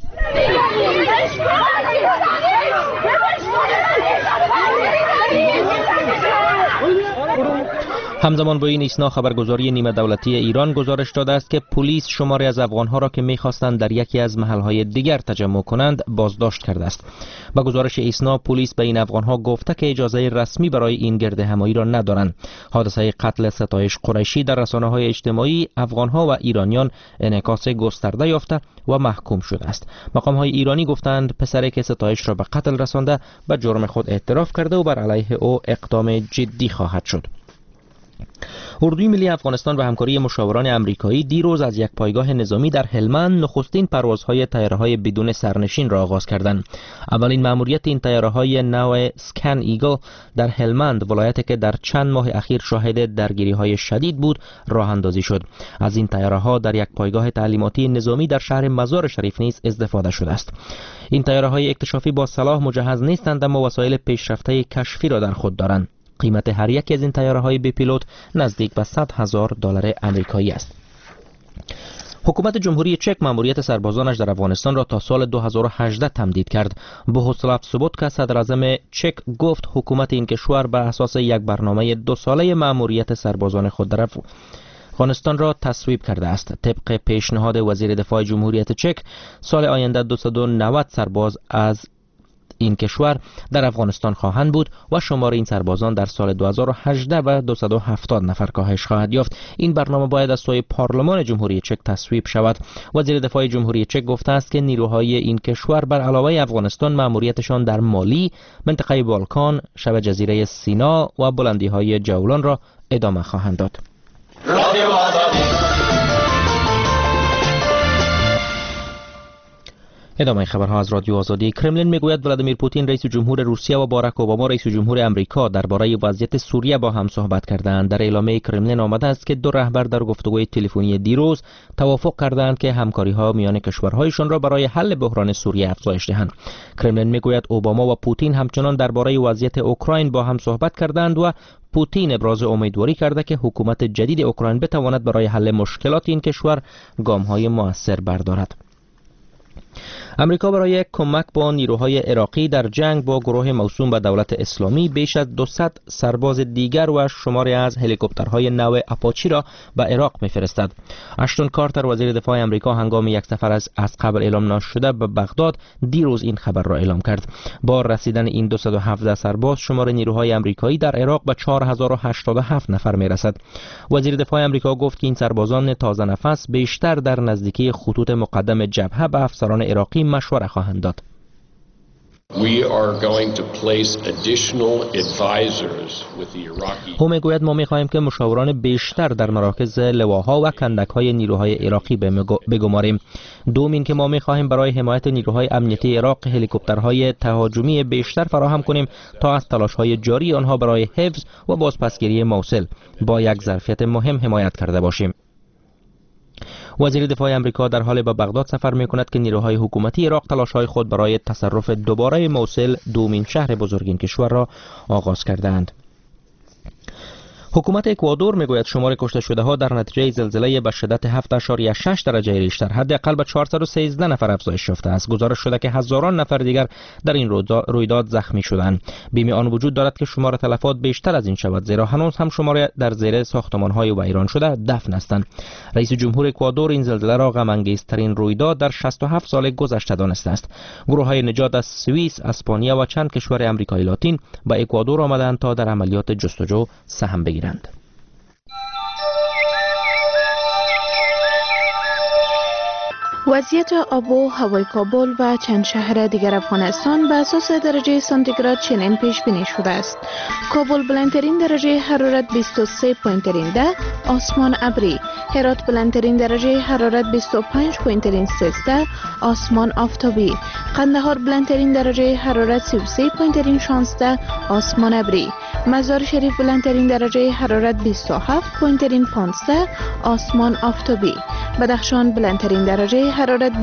همزمان با این اسنا خبرگزاری نیمه دولتی ایران گزارش داده است که پلیس شماری از افغانها را که می‌خواستند در یکی از محل‌های دیگر تجمع کنند بازداشت کرده است. با گزارش اسنا پلیس به این افغانها گفته که اجازه رسمی برای این گردهمایی را ندارند. حادثه قتل ستایش قریشی در رسانه‌های اجتماعی افغانها و ایرانیان انعکاس گسترده یافته و محکوم شده است. مقام‌های ایرانی گفتند پسری که ستایش را به قتل رسانده به جرم خود اعتراف کرده و بر علیه او اقدام جدی خواهد شد. اردوی ملی افغانستان به همکاری مشاوران آمریکایی دیروز از یک پایگاه نظامی در هلمند نخستین پروازهای طیاره‌های بدون سرنشین را آغاز کردند. اولین مأموریت این طیاره‌های نوع اسکن ایگل در هلمند، ولایتی که در چند ماه اخیر شاهد درگیری‌های شدید بود، راه اندازی شد. از این طیاره‌ها در یک پایگاه تعلیماتی نظامی در شهر مزار شریف نیز استفاده شده است. این طیاره‌های اکتشافی با سلاح مجهز نیستند اما وسایل پیشرفته کشفی را در خود دارند. قیمت هر یک از این طیاره‌های بی پیلوت نزدیک به $100,000 آمریکایی است. حکومت جمهوری چک مأموریت سربازانش در افغانستان را تا سال 2018 تمدید کرد. بوهوسلاو سوبوتکا، صدر اعظم چک، گفت حکومت این کشور بر اساس یک برنامه 2 ساله مأموریت سربازان خود در افغانستان را تصویب کرده است. طبق پیشنهاد وزیر دفاع جمهوریت چک، سال آینده 290 سرباز از این کشور در افغانستان خواهند بود و شمار این سربازان در سال 2018 به 270 نفر کاهش خواهد یافت. این برنامه باید از سوی پارلمان جمهوری چک تصویب شود. وزیر دفاع جمهوری چک گفته است که نیروهای این کشور بر علاوه افغانستان مأموریتشان در مالی، منطقه بالکان، شبه جزیره سینا و بلندی‌های جولان را ادامه خواهند داد. ادامه خبرها از رادیو آزادی. کرملین میگوید ولادیمیر پوتین رئیس جمهور روسیه و باراک اوباما رئیس جمهور امریکا درباره وضعیت سوریه با هم صحبت کردند. در اعلامیه کرملین آمده است که دو رهبر در گفتگوی تلفنی دیروز توافق کردند که همکاری‌ها میان کشورهایشان را برای حل بحران سوریه افزایش دهند. کرملین میگوید اوباما و پوتین همچنان درباره وضعیت اوکراین با هم صحبت کردند و پوتین ابراز امیدواری کرده که حکومت جدید اوکراین بتواند برای حل مشکلات این کشور گام‌های مؤثر بردارد. امریکا برای کمک با نیروهای عراقی در جنگ با گروه موسوم به دولت اسلامی بیش از 200 سرباز دیگر و شماری از هلیکوپترهای نو آپاچی را به عراق می‌فرستد. اشتون کارتر وزیر دفاع امریکا هنگام یک سفر از قبل اعلام نشده به بغداد دیروز این خبر را اعلام کرد. با رسیدن این 217 سرباز شمار نیروهای امریکایی در عراق به 4087 نفر می‌رسد. وزیر دفاع امریکا گفت که این سربازان تازه نفس بیشتر در نزدیکی خطوط مقدم جبهه به افسران عراقی مشوره خواهند داد. او میگوید ما می‌خواهیم که مشاوران بیشتر در مراکز لواها و کندک‌های نیروهای عراقی بگماریم. دوم این که ما می‌خواهیم برای حمایت نیروهای امنیتی عراق هلیکوپترهای تهاجمی بیشتر فراهم کنیم تا از تلاش‌های جاری آنها برای حفظ و بازپسگیری موصل با یک ظرفیت مهم حمایت کرده باشیم. وزیر دفاع امریکا در حال به بغداد سفر می‌کند که نیروهای حکومتی عراق تلاش‌های خود برای تصرف دوباره موصل، دومین شهر بزرگ این کشور را آغاز کردند. حکومت اکوادور میگوید شمار کشته شده ها در نتیجه زلزله به شدت 7.6 درجه ریشتر حداقل به 413 نفر افزایش یافته است. گزارش شده که هزاران نفر دیگر در این رویداد زخمی شدند. بیم آن وجود دارد که شمار تلفات بیشتر از این شود، زیرا هنوز هم شمار در زیر ساختمان‌های ویران شده دفن هستند. رئیس جمهور اکوادور این زلزله را غم انگیزترین رویداد در 67 سال گذشته دانسته است. گروه‌های نجات از سوئیس، اسپانیا و چند کشور آمریکای لاتین به اکوادور آمدند تا در عملیات جستجو سهم بگیرند. وضعیت آب و هوای کابل و چند شهر دیگر افغانستان به اساس درجه سانتیگراد چنین پیش بینی شده است. کابل بلندترین درجه حرارت 23.10، آسمان ابری. هرات بلندترین درجه حرارت 25.13، آسمان آفتابی. قندهار بلندترین درجه حرارت 33.16، آسمان ابری. مزار شریف بلندترین درجه حرارت 27.15، آسمان آفتابی. بدخشان بلندترین درجه حرارت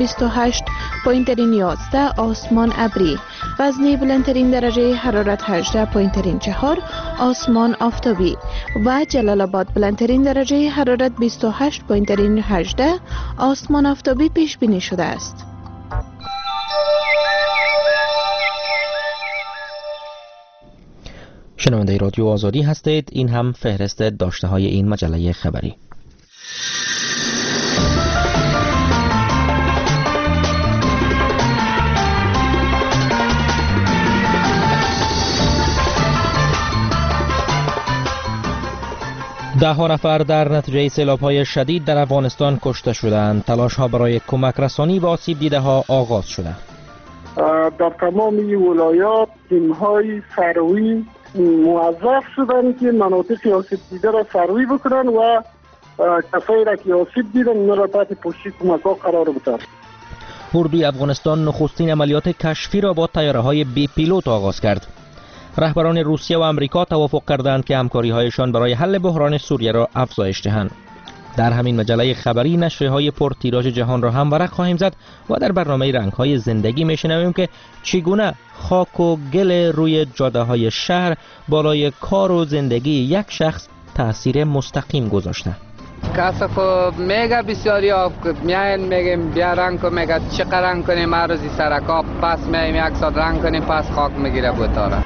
28.11، آسمان ابری. غزنی بلندترین درجه حرارت 18.4، آسمان آفتابی و جلال آباد بلندترین درجه حرارت 28.18، آسمان آفتابی پیش بینی شده است. شنونده رادیو آزادی هستید. این هم فهرست داشته های این مجله خبری. ده ها نفر در نتیجه سیلاب‌های شدید در افغانستان کشته شدند. تلاش‌ها برای کمک رسانی به آسیب دیده ها آغاز شده. در تمام ولایات تیم‌های سروی موظف شدن که مناطق آسیب دیده را سروی بکنن و کسایی را که آسیب دیدن اونا را تحت پوشش کمک‌ها قرار بدن. اردوی افغانستان نخستین عملیات کشفی را با طیاره‌های بی پیلوت آغاز کرد. رهبران روسیه و آمریکا توافق کردند که همکاری‌هایشان برای حل بحران سوریه را افزایش دهند. در همین مجله خبری نشریه‌های پرتیراژ جهان را هم ورق خواهیم زد و در برنامه رنگ‌های زندگی می‌شنویم که چگونه خاک و گل روی جاده‌های شهر بالای کار و زندگی یک شخص تأثیر مستقیم گذاشته. کسی خب میگه بسیاری میاین میگیم بیا رنگ کن، میگه چقدر رنگ کنیم عروضی سرکا، پس میایم یک ساعت رنگ کنیم پس خاک میگیره بوتاره.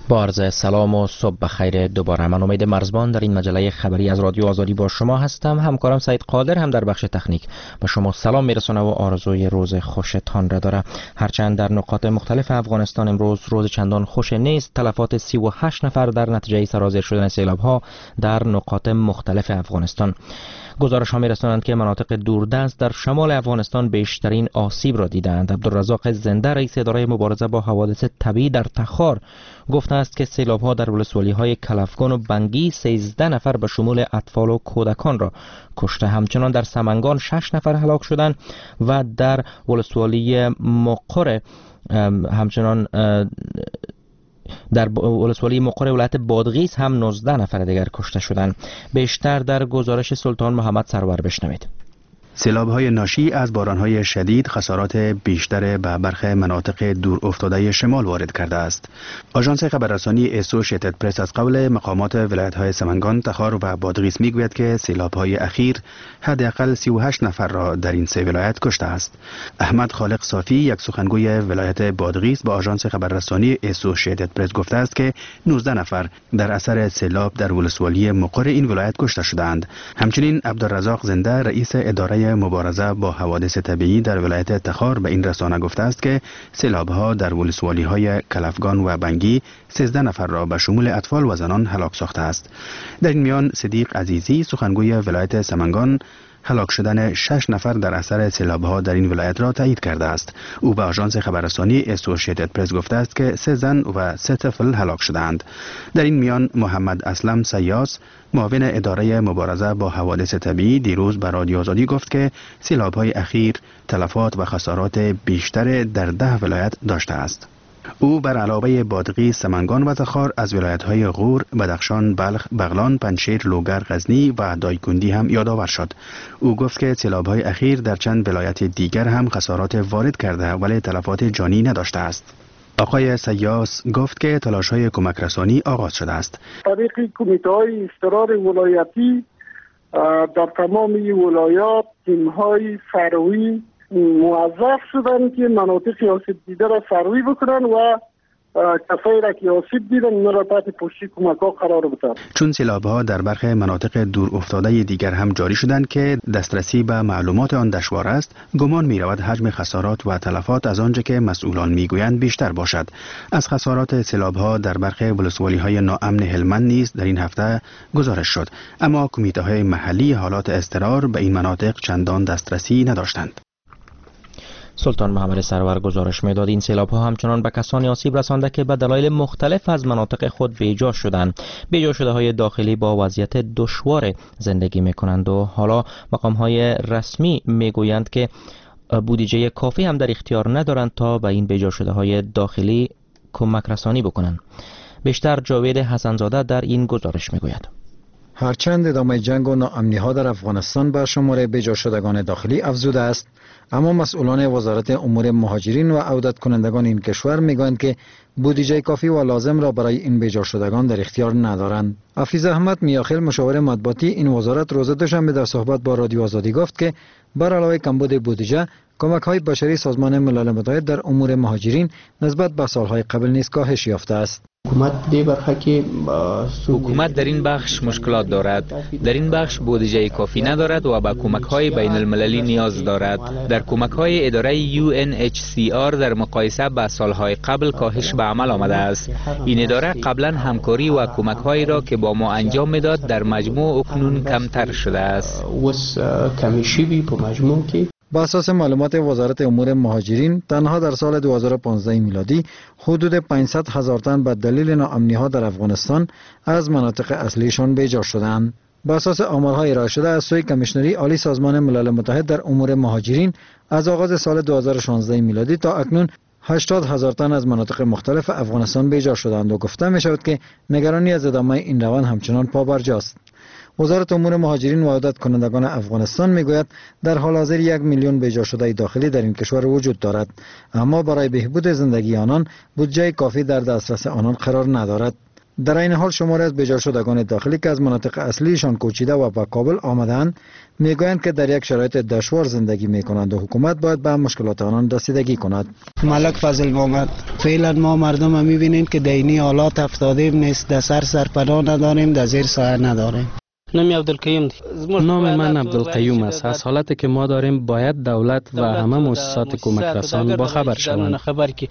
با عرض سلام و صبح بخیر دوباره. من امید مرزبان در این مجله خبری از رادیو آزادی با شما هستم. همکارم سعید قادر هم در بخش تکنیک به شما سلام میرسونه و آرزوی روز خوشتان را داره. هرچند در نقاط مختلف افغانستان امروز روز چندان خوش نیست. تلفات 38 نفر در نتیجه سرازیر شدن سیلاب‌ها در نقاط مختلف افغانستان. گزارش ها می‌رسانند که مناطق دوردست در شمال افغانستان بیشترین آسیب را دیدند. عبدالرزاق زنده رئیس اداره مبارزه با حوادث طبیعی در تخار گفته است که سیلاب‌ها در ولسوالی‌های کلفگان و بنگی 13 نفر به شمول اطفال و کودکان را کشته. همچنان در سمنگان 6 نفر هلاک شدند و در ولسوالی مقر همچنان در ولسوالی مقر ولایت بادغیس هم 19 نفر دیگر کشته شدند. بیشتر در گزارش سلطان محمد سرور بشنوید. سیلاب‌های ناشی از باران‌های شدید خسارات بیشتر به برخی مناطق دور افتاده شمال وارد کرده است. آژانس خبررسانی اسوشیتد پرس از قول مقامات ولایت‌های سمنگان، تخار و بادغیس می‌گوید که سیلاب‌های اخیر حداقل 38 نفر را در این سه ولایت کشته است. احمد خالق صافی، یک سخنگوی ولایت بادغیس، با آژانس خبررسانی اسوشیتد پرس گفته است که 19 نفر در اثر سیلاب در ولسوالی مقر این ولایت کشته شدند. همچنین عبدالرزاق زنده رئیس اداره مبارزه با حوادث طبیعی در ولایت تخار به این رسانه گفته است که سیلاب‌ها در ولسوالی‌های کلفگان و بنگی 13 نفر را به شمول اطفال و زنان هلاک ساخته است. در این میان صدیق عزیزی، سخنگوی ولایت سمنگان، هلاک شدن 6 نفر در اثر سیلاب‌ها در این ولایت را تایید کرده است. او به آژانس خبررسانی اسوشیتد پرس گفته است که 3 زن و 3 طفل هلاک شدند. در این میان محمد اسلم سیاس، معاون اداره مبارزه با حوادث طبیعی، دیروز به رادیو آزادی گفت که سیلاب‌های اخیر تلفات و خسارات بیشتر در 10 ولایت داشته است. او بر علاوه بادغیس، سمنگان و تخار از ولایت‌های غور، بدخشان، بلخ، بغلان، پنجشیر، لوگر، غزنی و دایکنډی هم یادآور شد. او گفت که سیلاب‌های اخیر در چند ولایت دیگر هم خسارات وارد کرده ولی تلفات جانی نداشته است. آقای سیاس گفت که تلاش‌های کمک رسانی آغاز شده است. طریق کمیته‌های اضطرار ولایتی در تمام ولایات تیم‌های سروی موظف شدن که مناطق آسیب دیده را سروی بکنن و کسایی را که آسیب دیدن اونا را تحت پوشش کمک‌ها قرار بدن. چون سیلاب‌ها در برخی مناطق دور افتاده دیگر هم جاری شدند که دسترسی به معلومات آن دشوار است، گمان می‌رود حجم خسارات و تلفات از آنچه که مسئولان می‌گویند بیشتر باشد. از خسارات سیلاب‌ها در برخی ولسوالی‌های ناامن هلمند نیز در این هفته گزارش شد، اما کمیته‌های محلی حالات اضطرار به این مناطق چندان دسترسی نداشتند. سلطان محمد سرور گزارش می‌داد این سیلاب‌ها همچنان به کسانی آسیب رسانده که به دلایل مختلف از مناطق خود بیجا شدند. بیجا شده‌های داخلی با وضعیت دشوار زندگی می‌کنند و حالا مقام‌های رسمی می‌گویند که بودجه کافی هم در اختیار ندارند تا به این بیجا شده‌های داخلی کمک رسانی بکنند. بیشتر جاوید حسنزاده در این گزارش می‌گوید. هرچند ادامه جنگ و ناامنی‌ها در افغانستان بر شمار بیجا شدگان داخلی افزوده است، اما مسئولان وزارت امور مهاجرین و عودت کنندگان این کشور میگویند که بودجه کافی و لازم را برای این بیجا شدگان در اختیار ندارند. حفیظ احمد میاخیل، مشاور مطبوعاتی این وزارت، روز دوشنبه در صحبت با رادیو آزادی گفت که بر علاوه کمبود بودجه، کمک‌های بشری سازمان ملل متحد در امور مهاجرین نسبت به سال‌های قبل نیز کاهش یافته است. حکومت در این بخش مشکلات دارد. در این بخش بودجه کافی ندارد و به کمک‌های بین المللی نیاز دارد. در کمک‌های اداره UNHCR در مقایسه با سال‌های قبل کاهش به عمل آمده است. این اداره قبلا همکاری و کمک‌هایی را که با ما انجام میداد در مجموع اکنون کمتر شده است. با اساس معلومات وزارت امور مهاجرین، تنها در سال 2015 میلادی حدود 500,000 تن به دلیل ناامنی‌ها در افغانستان از مناطق اصلیشان بیجا شدند. با اساس آمارهای ارائه شده از سوی کمیشنری عالی سازمان ملل متحد در امور مهاجرین، از آغاز سال 2016 میلادی تا اکنون 80,000 تن از مناطق مختلف افغانستان بیجا شدند و گفته می شود که نگرانی از ادامه این روند همچنان پابرجاست. وزارت امور مهاجرین و عودت کنندگان افغانستان میگوید در حال حاضر 1 میلیون بیجا شده داخلی در این کشور وجود دارد، اما برای بهبود زندگی آنان بودجه کافی در دسترس آنان قرار ندارد. در این حال شماری از بیجا شدگان داخلی که از مناطق اصلیشان کوچیده و به کابل آمدند میگویند که در یک شرایط دشوار زندگی میکنند و حکومت باید به مشکلات آنان رسیدگی کند. ملک فضل محمد، فعلا ما مردم هم میبینیم که دینی حالات افتادیم نیست، در سرپناه نداریم، در زیر سایه نداریم. نام من عبدالقیوم است. از حالتی که ما داریم باید دولت و همه مؤسسات کمک رسان با خبر شوند.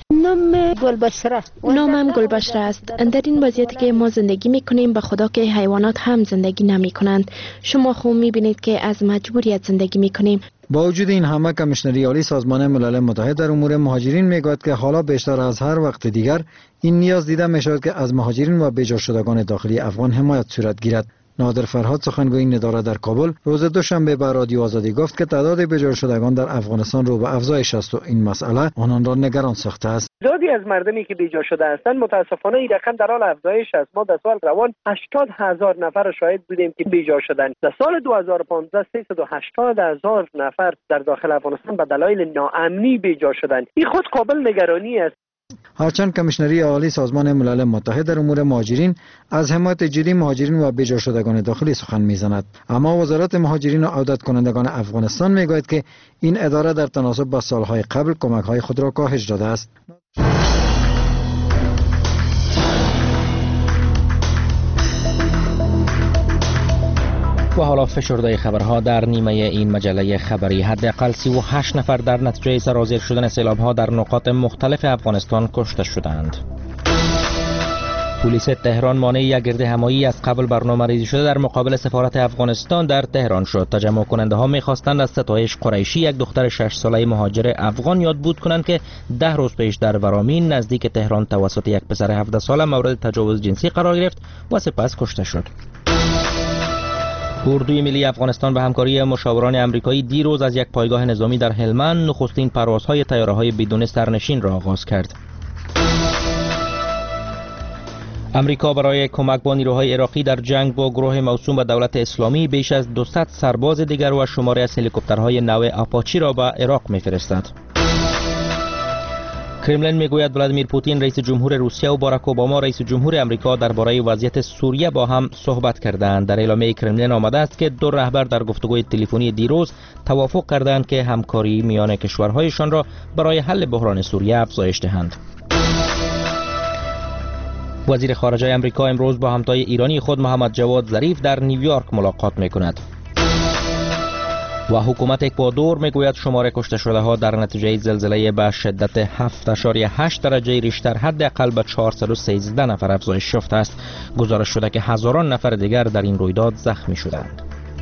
نامم گلبشره است. در این وضعیتی که ما زندگی میکنیم به خدا که حیوانات هم زندگی نمی کنند. شما خوب میبینید که از مجبوریت زندگی میکنیم. با وجود این همه کمیشنری عالی سازمان ملل متحد در امور مهاجرین میگوید که حالا بیشتر از هر وقت دیگر این نیاز دیده میشود که از مهاجرین و بیجا شدگان داخلی افغان حمایت صورت گیرد. نادر فرهاد سخنگوی این اداره در کابل روز دوشنبه به رادیو آزادی گفت که تعداد بیجا شدگان در افغانستان رو به افزایش است و این مسئله آنان را نگران ساخته است. تعدادی از مردمی که بیجا شده هستند متاسفانه این رقم در حال افزایش است. ما در سال روان 80,000 نفر شاهد بودیم که بیجا شدند. در سال 2015 380,000 نفر در داخل افغانستان به دلایل ناامنی بیجا شدند. این خود قابل نگرانی است. هرچند کمیشنری عالی سازمان ملل متحد در امور مهاجرین از حمایت جدی مهاجرین و بیجا شدگان داخلی سخن میزند، اما وزارت مهاجرین و عودت کنندگان افغانستان میگوید که این اداره در تناسب با سالهای قبل کمک‌های خود را کاهش داده است. و حالا فشرده خبرها در نیمه این مجله خبری. حداقل 38 نفر در نتیجه سرازیر شدن سیلاب‌ها در نقاط مختلف افغانستان کشته شدند. پلیس تهران مانع یک گردهمایی از قبل برنامه‌ریزی شده در مقابل سفارت افغانستان در تهران شد. تجمع کننده ها می‌خواستند از ستایش قریشی، یک دختر 6 ساله مهاجر افغان، یادبود کنند که 10 روز پیش در ورامین نزدیک تهران توسط یک پسر 17 ساله مورد تجاوز جنسی قرار گرفت و سپس کشته شد. اردوی ملی افغانستان به همکاری مشاوران آمریکایی دیروز از یک پایگاه نظامی در هلمند نخستین پروازهای طیاره‌های بدون سرنشین را آغاز کرد. امریکا برای کمک با نیروهای عراقی در جنگ با گروه موسوم به دولت اسلامی بیش از 200 سرباز دیگر و شماری از هلیکوپترهای نو آپاچی را به عراق می‌فرستد. کرملین میگوید ولادیمیر پوتین رئیس جمهور روسیه و باراک اوباما رئیس جمهور آمریکا درباره وضعیت سوریه با هم صحبت کردند. در اعلامیه کرملین آمده است که دو رهبر در گفتگوی تلفنی دیروز توافق کردند که همکاری میان کشورهایشان را برای حل بحران سوریه افزایش دهند. وزیر خارجه آمریکا امروز با همتای ایرانی خود محمد جواد ظریف در نیویورک ملاقات میکند. و حکومت اکوادور میگوید شمار کشته شده ها در نتیجه زلزله به شدت 7.8 درجه ریشتر حداقل به 413 نفر افزایش یافته است. گزارش شده که هزاران نفر دیگر در این رویداد زخمی شدند.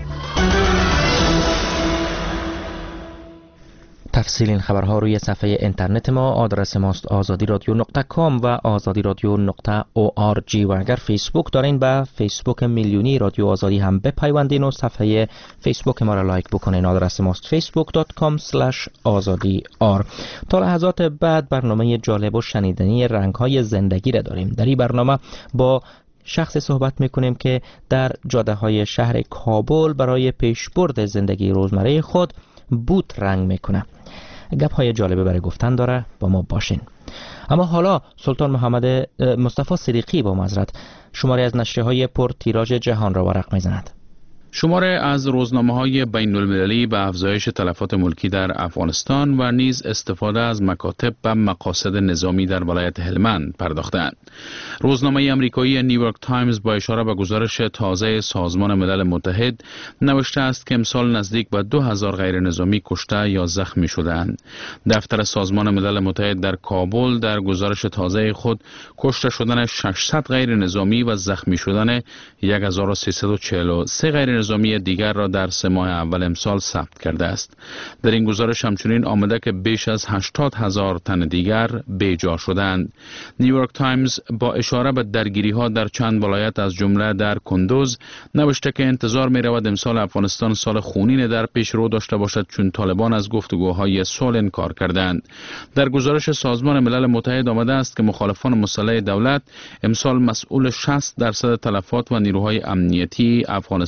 تفصیل این خبرها روی صفحه اینترنت ما. آدرس ماست azadi.radio.com و azadi.radio.org و اگر فیسبوک دارین به فیسبوک میلیونی رادیو آزادی هم بپیوندین و صفحه فیسبوک ما را لایک بکنین. آدرس ماست facebook.com/azadi.r. تا لحظات بعد برنامه جالب و شنیدنی رنگ‌های زندگی را داریم. در این برنامه با شخص صحبت میکنیم که در جاده‌های شهر کابل برای پیشبرد زندگی روزمره خود بوت رنگ میکنه. گپ‌های جالبه برای گفتن داره، با ما باشین. اما حالا سلطان محمد مصطفی صدیقی با معذرت شماری از نشریه‌های پر تیراژ جهان را ورق میزند. شماره از روزنامه‌های بین‌المللی به افزایش تلفات ملکی در افغانستان و نیز استفاده از مکاتب و مقاصد نظامی در ولایت هلمند پرداختند. روزنامه آمریکایی نیویورک تایمز با اشاره به گزارش تازه سازمان ملل متحد نوشته است که امسال نزدیک به 2000 غیر نظامی کشته یا زخمی شدند. دفتر سازمان ملل متحد در کابل در گزارش تازه خود کشته شدن 600 غیر نظامی و زخمی شدن 1343 غیر نظامی دیگر را در 3 ماه اول امسال ثبت کرده است. در این گزارش همچنین آمده که بیش از 80,000 تن دیگر بیجا شدند. نیویورک تایمز با اشاره به درگیری‌ها در چند ولایت از جمله در کندوز نوشته که انتظار می‌رود امسال افغانستان سال خونین در پیش رو داشته باشد، چون طالبان از گفتگوهای صلح انکار کردند. در گزارش سازمان ملل متحد آمده است که مخالفان مسلح دولت امسال مسئول 60% تلفات و نیروهای امنیتی افغانستان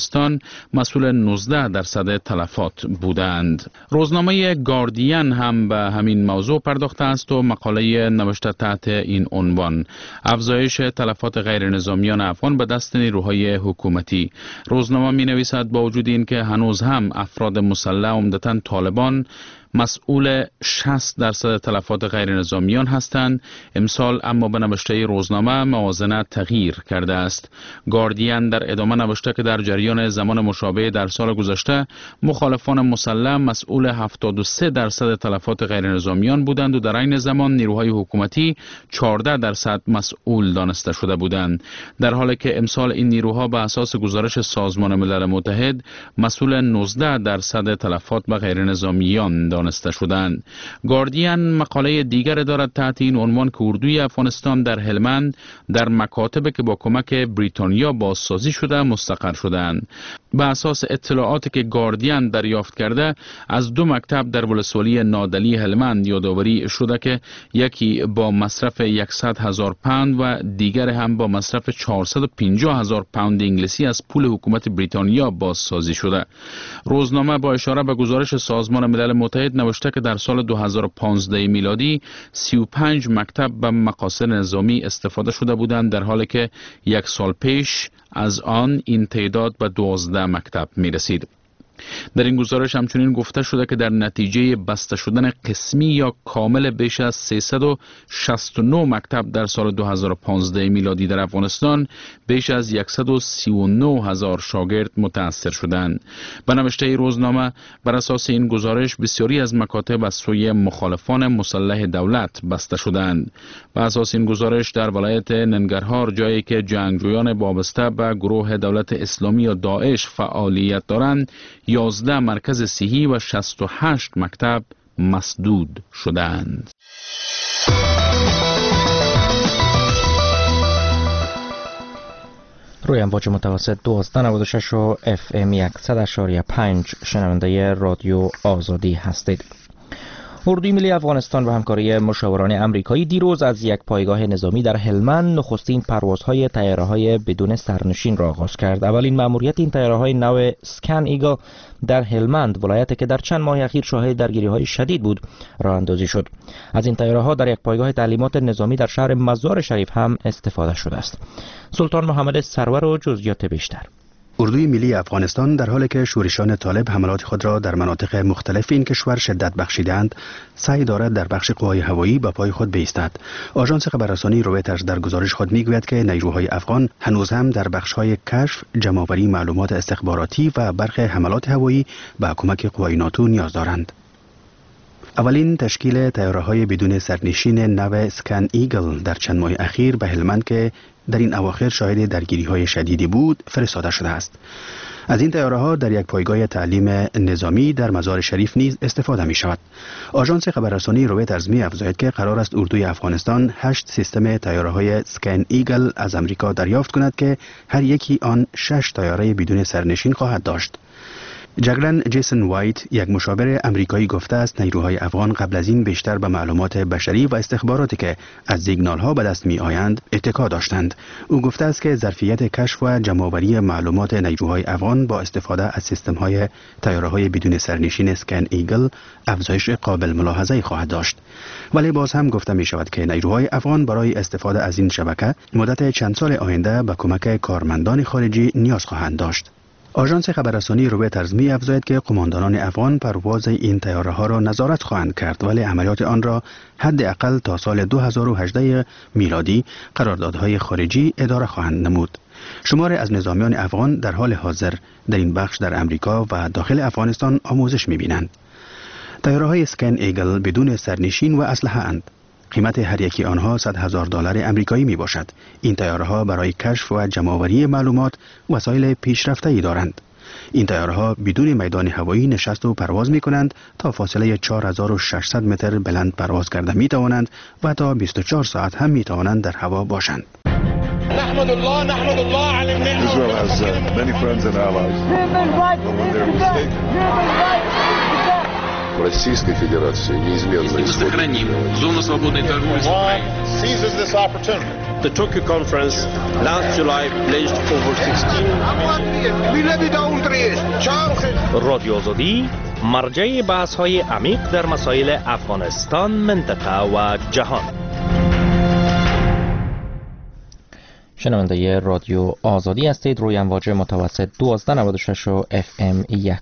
مسئول 19% تلفات بودند. روزنامه گاردین هم به همین موضوع پرداخته است و مقاله نوشته تحت این عنوان: افزایش تلفات غیر نظامیان افغان به دست نیروهای حکومتی. روزنامه می نویسد با وجود این که هنوز هم افراد مسلح عمدتاً طالبان مسئول 60% تلفات غیر نظامیان هستند، امسال اما به نوشته روزنامه موازنه تغییر کرده است. گاردین در ادامه نوشته که در جریان زمان مشابه در سال گذشته مخالفان مسلح مسئول 73% تلفات غیر نظامیان بودند و در عین زمان نیروهای حکومتی 14% مسئول دانسته شده بودند، در حالی که امسال این نیروها به اساس گزارش سازمان ملل متحد مسئول 19% تلفات به غیر نظامیان دانسته شدند. گاردین مقاله دیگر دارد تحت این عنوان که اردوی افغانستان در هلمند در مکاتب که با کمک بریتانیا بازسازی شده مستقر شدند. به اساس اطلاعاتی که گاردین دریافت کرده، از 2 مکتب در ولسوالی نادلی هلمند یادآوری شده که یکی با مصرف 100,000 پوند و دیگر هم با مصرف 450,000 پوند انگلیسی از پول حکومت بریتانیا بازسازی شده. روزنامه با اشاره به گزارش سازمان ملل متحد نوشته که در سال 2015 میلادی 35 مکتب به مقاصد نظامی استفاده شده بودند، در حالی که 1 سال پیش از آن این تعداد به 12 مکتب می رسید. در این گزارش همچنین گفته شده که در نتیجه بسته شدن قسمی یا کامل بیش از 369 مکتب در سال 2015 میلادی در افغانستان بیش از 139,000 شاگرد متاثر شدند. به نوشته روزنامه، بر اساس این گزارش بسیاری از مکاتب از سوی مخالفان مسلح دولت بسته شدند. به اساس این گزارش در ولایت ننگرهار، جایی که جنگجویان وابسته به گروه دولت اسلامی یا داعش فعالیت دارند، 11 مرکز صحی و 68 مکتب مسدود شدند. روی امواج متوسط 1296 و FM 100.5 شنونده رادیو آزادی هستید. اردوی ملی افغانستان و همکاری مشاوران امریکایی دیروز از یک پایگاه نظامی در هلمند نخستین پروازهای طیاره‌های بدون سرنشین را آغاز کرد. اولین مأموریت این طیاره‌های نوع اسکن ایگل در هلمند، ولایتی که در چند ماه اخیر شاهد درگیری‌های شدید بود، راه اندازی شد. از این طیاره‌ها در یک پایگاه تعلیمات نظامی در شهر مزار شریف هم استفاده شده است. سلطان محمد سرور و جزئیات بیشتر. اردوی ملی افغانستان در حالی که شورشان طالب حملات خود را در مناطق مختلف این کشور شدت بخشیدند، سعی دارد در بخش قوای هوایی به پای خود بایستد. آژانس خبررسانی رویترز در گزارش خود میگوید که نیروهای افغان هنوز هم در بخش‌های کشف، جمع‌آوری معلومات استخباراتی و برخی حملات هوایی به کمک قوای ناتو نیاز دارند. اولین تشکیل طیاره‌های بدون سرنشین نو اسکن ایگل در چند ماه اخیر به هلمند که در این اواخر شاهد درگیری‌های شدیدی بود فرستاده شده است. از این طیاره‌ها در یک پایگاه تعلیم نظامی در مزار شریف نیز استفاده می‌شود. آژانس خبررسانی رویترز می‌افزاید که قرار است اردوی افغانستان 8 سیستم طیاره‌های اسکن ایگل از امریکا دریافت کند که هر یکی آن 6 طیاره بدون سرنشین خواهد داشت. جگرن جیسن وایت، یک مشاور امریکایی، گفته است نیروهای افغان قبل از این بیشتر به معلومات بشری و استخباراتی که از سیگنال‌ها به دست می‌آیند اتکا داشتند. او گفته است که ظرفیت کشف و جمع‌آوری معلومات نیروهای افغان با استفاده از سیستم‌های طیاره‌های بدون سرنشین اسکن ایگل افزایش قابل ملاحظه‌ای خواهد داشت. ولی باز هم گفته می‌شود که نیروهای افغان برای استفاده از این شبکه مدت چند سال آینده به کمک کارمندان خارجی نیاز خواهند داشت. آژانس خبررسانی رویترز می‌افزاید که قماندانان افغان پرواز این طیاره‌ها را نظارت خواهند کرد، ولی عملیات آن را حداقل تا سال 2018 میلادی قراردادهای خارجی اداره خواهند نمود. شماری از نظامیان افغان در حال حاضر در این بخش در امریکا و داخل افغانستان آموزش می‌بینند. طیاره‌های اسکن ایگل بدون سرنشین و اسلحه اند. قیمت هر یکی آنها $100,000 امریکایی می باشد. این طیاره‌ها برای کشف و جمع‌آوری معلومات وسایل پیشرفته‌ای دارند. این طیاره‌ها بدون میدان هوایی نشست و پرواز می کنند، تا فاصله 4600 متر بلند پرواز کرده می توانند و تا 24 ساعت هم می توانند در هوا باشند. نحمد الله على النعمة. Israel has many friends and allies. Российской Федерации неизменно. Сохраним зону свободной торговли с Украиной. The Tokyo conference last July pledged over 16 رادیو آزادی مرجع بحث‌های عمیق در مسائل افغانستان، منطقه و جهان. شنونده رادیو آزادی هستید روی امواج متوسط 1296 و FM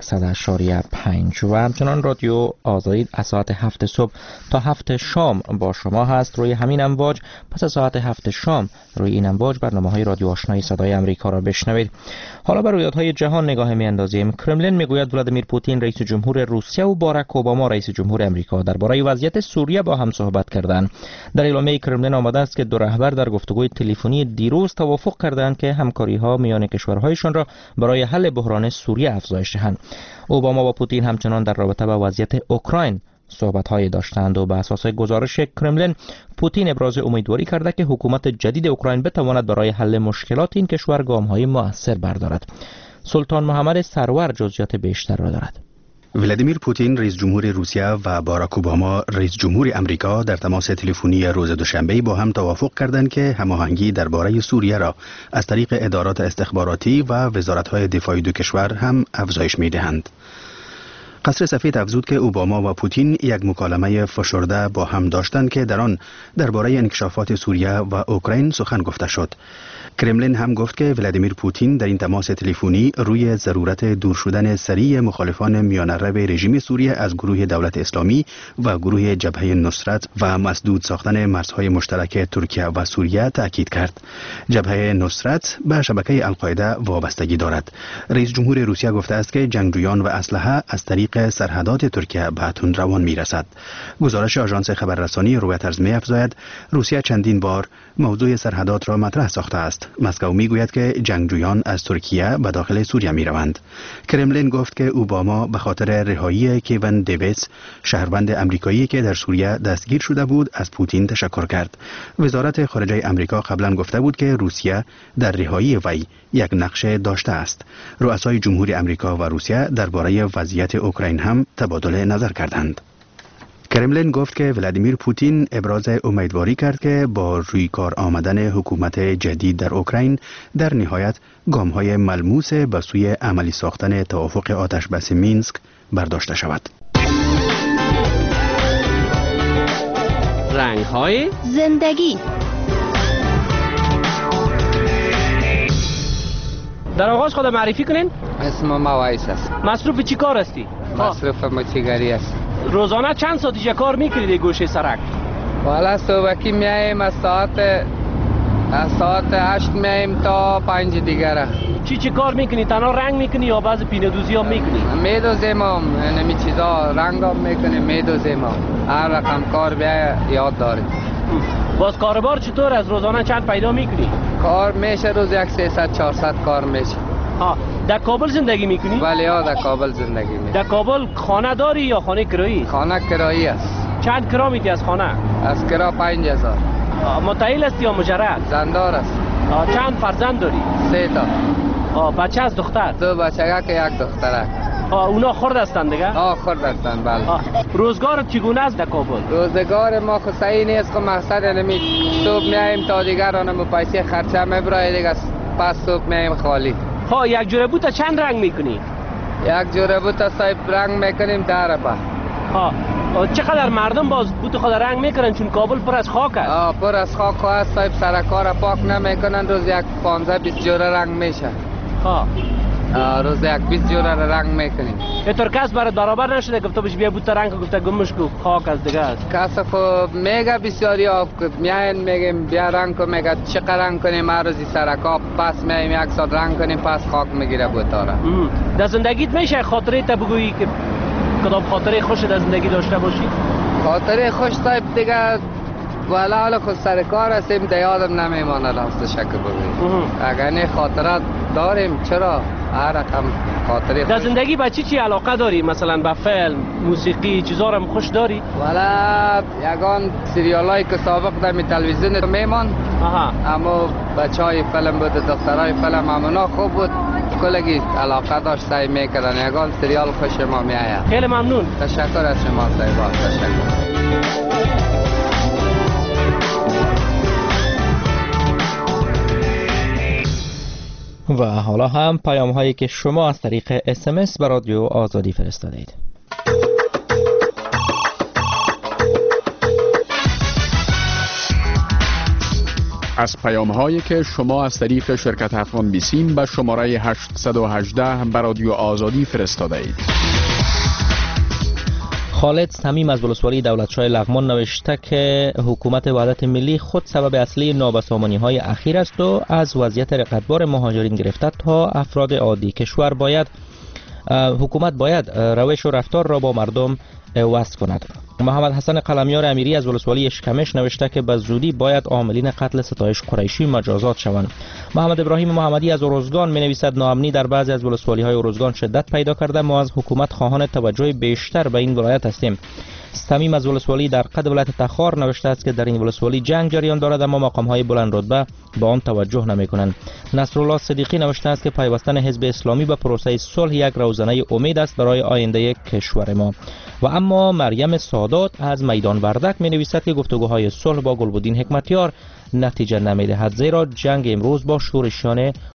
100.5 و همچنان رادیو آزادی از ساعت 7 صبح تا 7 شام با شما هست روی همین امواج. پس از ساعت 7 شام روی این امواج برنامه‌های رادیو آشنای صدای آمریکا را بشنوید. حالا بر رویدادهای جهان نگاه می‌اندازیم. کرملین میگوید ولادیمیر پوتین رئیس جمهور روسیه و باراک اوباما رئیس جمهور آمریکا درباره وضعیت سوریه با هم صحبت کردند. در اعلامیه کرملین آمده است که دو رهبر در گفتگوی تلفنی دیروز توافق کردند که همکاری‌ها میان کشورهایشان را برای حل بحران سوریه افزایش دهند. اوباما و پوتین همچنان در رابطه با وضعیت اوکراین صحبت‌هایی داشتند و به اساس گزارش کرملین پوتین ابراز امیدواری کرده که حکومت جدید اوکراین بتواند برای حل مشکلات این کشور گام‌های مؤثر بردارد. سلطان محمد سرور جزئیات بیشتر را دارد. ولادیمیر پوتین رئیس جمهور روسیه و باراک اوباما رئیس جمهور امریکا در تماس تلفنی روز دوشنبه با هم توافق کردند که هماهنگی درباره سوریه را از طریق ادارات استخباراتی و وزارت‌های دفاعی دو کشور هم افزایش می‌دهند. قصر سفید افزود که اوباما و پوتین یک مکالمه فشرده با هم داشتند که در آن درباره انکشافات سوریه و اوکراین سخن گفته شد. کرملین هم گفت که ولادیمیر پوتین در این تماس تلفنی روی ضرورت دور شدن سریع مخالفان میانه‌رو رژیم سوریه از گروه دولت اسلامی و گروه جبهه نصرت و مسدود ساختن مرزهای مشترک ترکیه و سوریه تاکید کرد. جبهه نصرت به شبکه القاعده وابستگی دارد. رئیس جمهور روسیه گفته است که جنگجویان و اسلحه از طریق سرحدات ترکیه به تندروان میرسد. گزارش آژانس خبررسانی رویترز می‌افزاید روسیه چندین بار موضوع سرحدات را مطرح ساخته است. مسکو میگوید که جنگجویان از ترکیه به داخل سوریه میروند. کرملین گفت که اوباما به خاطر رهایی کیون دیویس شهروند آمریکایی که در سوریه دستگیر شده بود از پوتین تشکر کرد. وزارت خارجه آمریکا قبلا گفته بود که روسیه در رهایی وی یک نقش داشته است. رؤسای جمهوری آمریکا و روسیه درباره وضعیت اوکراین هم تبادل نظر کردند. کرملین گفت که ولادیمیر پوتین ابراز امیدواری کرد که با روی کار آمدن حکومت جدید در اوکراین در نهایت گام‌های ملموس به سوی عملی ساختن توافق آتشبس مینسک برداشته شود. رنگ‌های زندگی. در آغاز خود معرفی کنین. اسم ما وایس است. مصروف چی کار هستی؟ مصروف مچیگری است. روزانه چند ساعتی کار میکنید گوشه سرک؟ والا صبحی میایم از ساعت 8 میایم تا 5 دیگره. چی کار میکنی؟ تنها رنگ میکنی یا بعض پینه دوزی هم میکنی؟ میدوزیم هم نمی چیزا رنگ هم میکنیم میدوزیم هم. هر رقم کار بیا یاد داریم. باز کاربار چطور از روزانه چند پیدا میکنی؟ کار میشه روز 300-400 کار میشه. در کابل زندگی میکنی؟ بله در کابل زندگی میکنم. در کابل خانه داری یا خانه کرایی؟ خانه کرایی است. چند کرا میدی از خانه؟ از کرا 5000. متعیل هستی یا مجرد؟ زندار است. چند فرزند داری؟ 3 تا. بچه از دختر؟ 2 بچه که یک دخترک. اونا خرد هستند دیگه؟ خرد هستند بله. روزگارت چگونه است در کابل؟ روزگار ما خو صحیح نیست که مقصد نمی صبح میایم تا دیگران پیسه خرچه میبرای دیگه پس صبح میایم خالی. یک جوره بوتا چند رنگ میکنی؟ یک جوره بوتا صاحب رنگ میکنیم 10 روپه. چقدر مردم باز بوت خود رنگ میکنن چون کابل پر از خاک است؟ پر از خاک است صاحب، سرکار پاک نمیکنن. روز یک 15-20 جوره رنگ میشه. روز یک 20 جوره رنگ میکنیم. اینطور کس برات برابر نشده گفته بهش بیا بوت رنگ گفته گمش کو خاک از دیگه است؟ کس خو میگه بسیاری میاین میگیم بیا رنگ کو، میگه چقدر رنگ کنیم هر روزی سرکا پس میایم 1 ساعت رنگ کنیم پس خاک میگیره بوتاره. در زندگیت میشه خاطره تا بگویی که کدام خاطره خوش در زندگی داشته باشی؟ خاطره خوش صاحب دیگه والا حالا خود سر کار هستیم دیادم نمیمانه راست شکل بگویی. اگر نه خاطرات داریم چرا هر رقم خاطره در زندگی با چی علاقه داری؟ مثلا با فیلم، موسیقی چیزا رو خوش داری؟ والا یگان سریالایی که سابق در تلویزیون میمان اما بچهای فیلم بود دخترای فیلم همونا خوب بود کلگی علاقه داشت سعی میکردن. یگان سریال خوش ما میآید. خیلی ممنون. تشکر از شما صاحبان. تشکر. و حالا هم پیام هایی که شما از طریق SMS به رادیو آزادی فرستادید. از پیام هایی که شما از طریق شرکت افغان بیسیم به شماره 818 به رادیو آزادی فرستاده اید. خالد صمیم از ولسوالی دولتشاه لغمان نوشته که حکومت وحدت ملی خود سبب اصلی نابسامانی های اخیر است و از وضعیت رقتبار مهاجرین گرفته تا افراد عادی کشور حکومت باید روش و رفتار را با مردم عوض کند. محمد حسن قلمیار امیری از ولسوالی اشکمش نوشته که به زودی باید عاملین قتل ستایش قریشی مجازات شوند. محمد ابراهیم محمدی از ارزگان می نویسد ناامنی در بعضی از ولسوالی های ارزگان شدت پیدا کرده. ما از حکومت خواهان توجه بیشتر به این ولایت هستیم. صمیم از ولسوالی در قد ولایت تخار نوشته است که در این ولسوالی جنگ جریان دارد اما مقام های بلند رتبه با آن توجه نمی کنند. نصرالله صدیقی نوشته است که پیوستن حزب اسلامی به پروسه صلح یک روزنه امید است برای آینده کشور ما. و اما مریم سادات از میدان وردک می نویسد که گفتگوهای صلح با گلبدین حکمتیار نتیجه نمی دهد زیرا جنگ امروز با شورشیان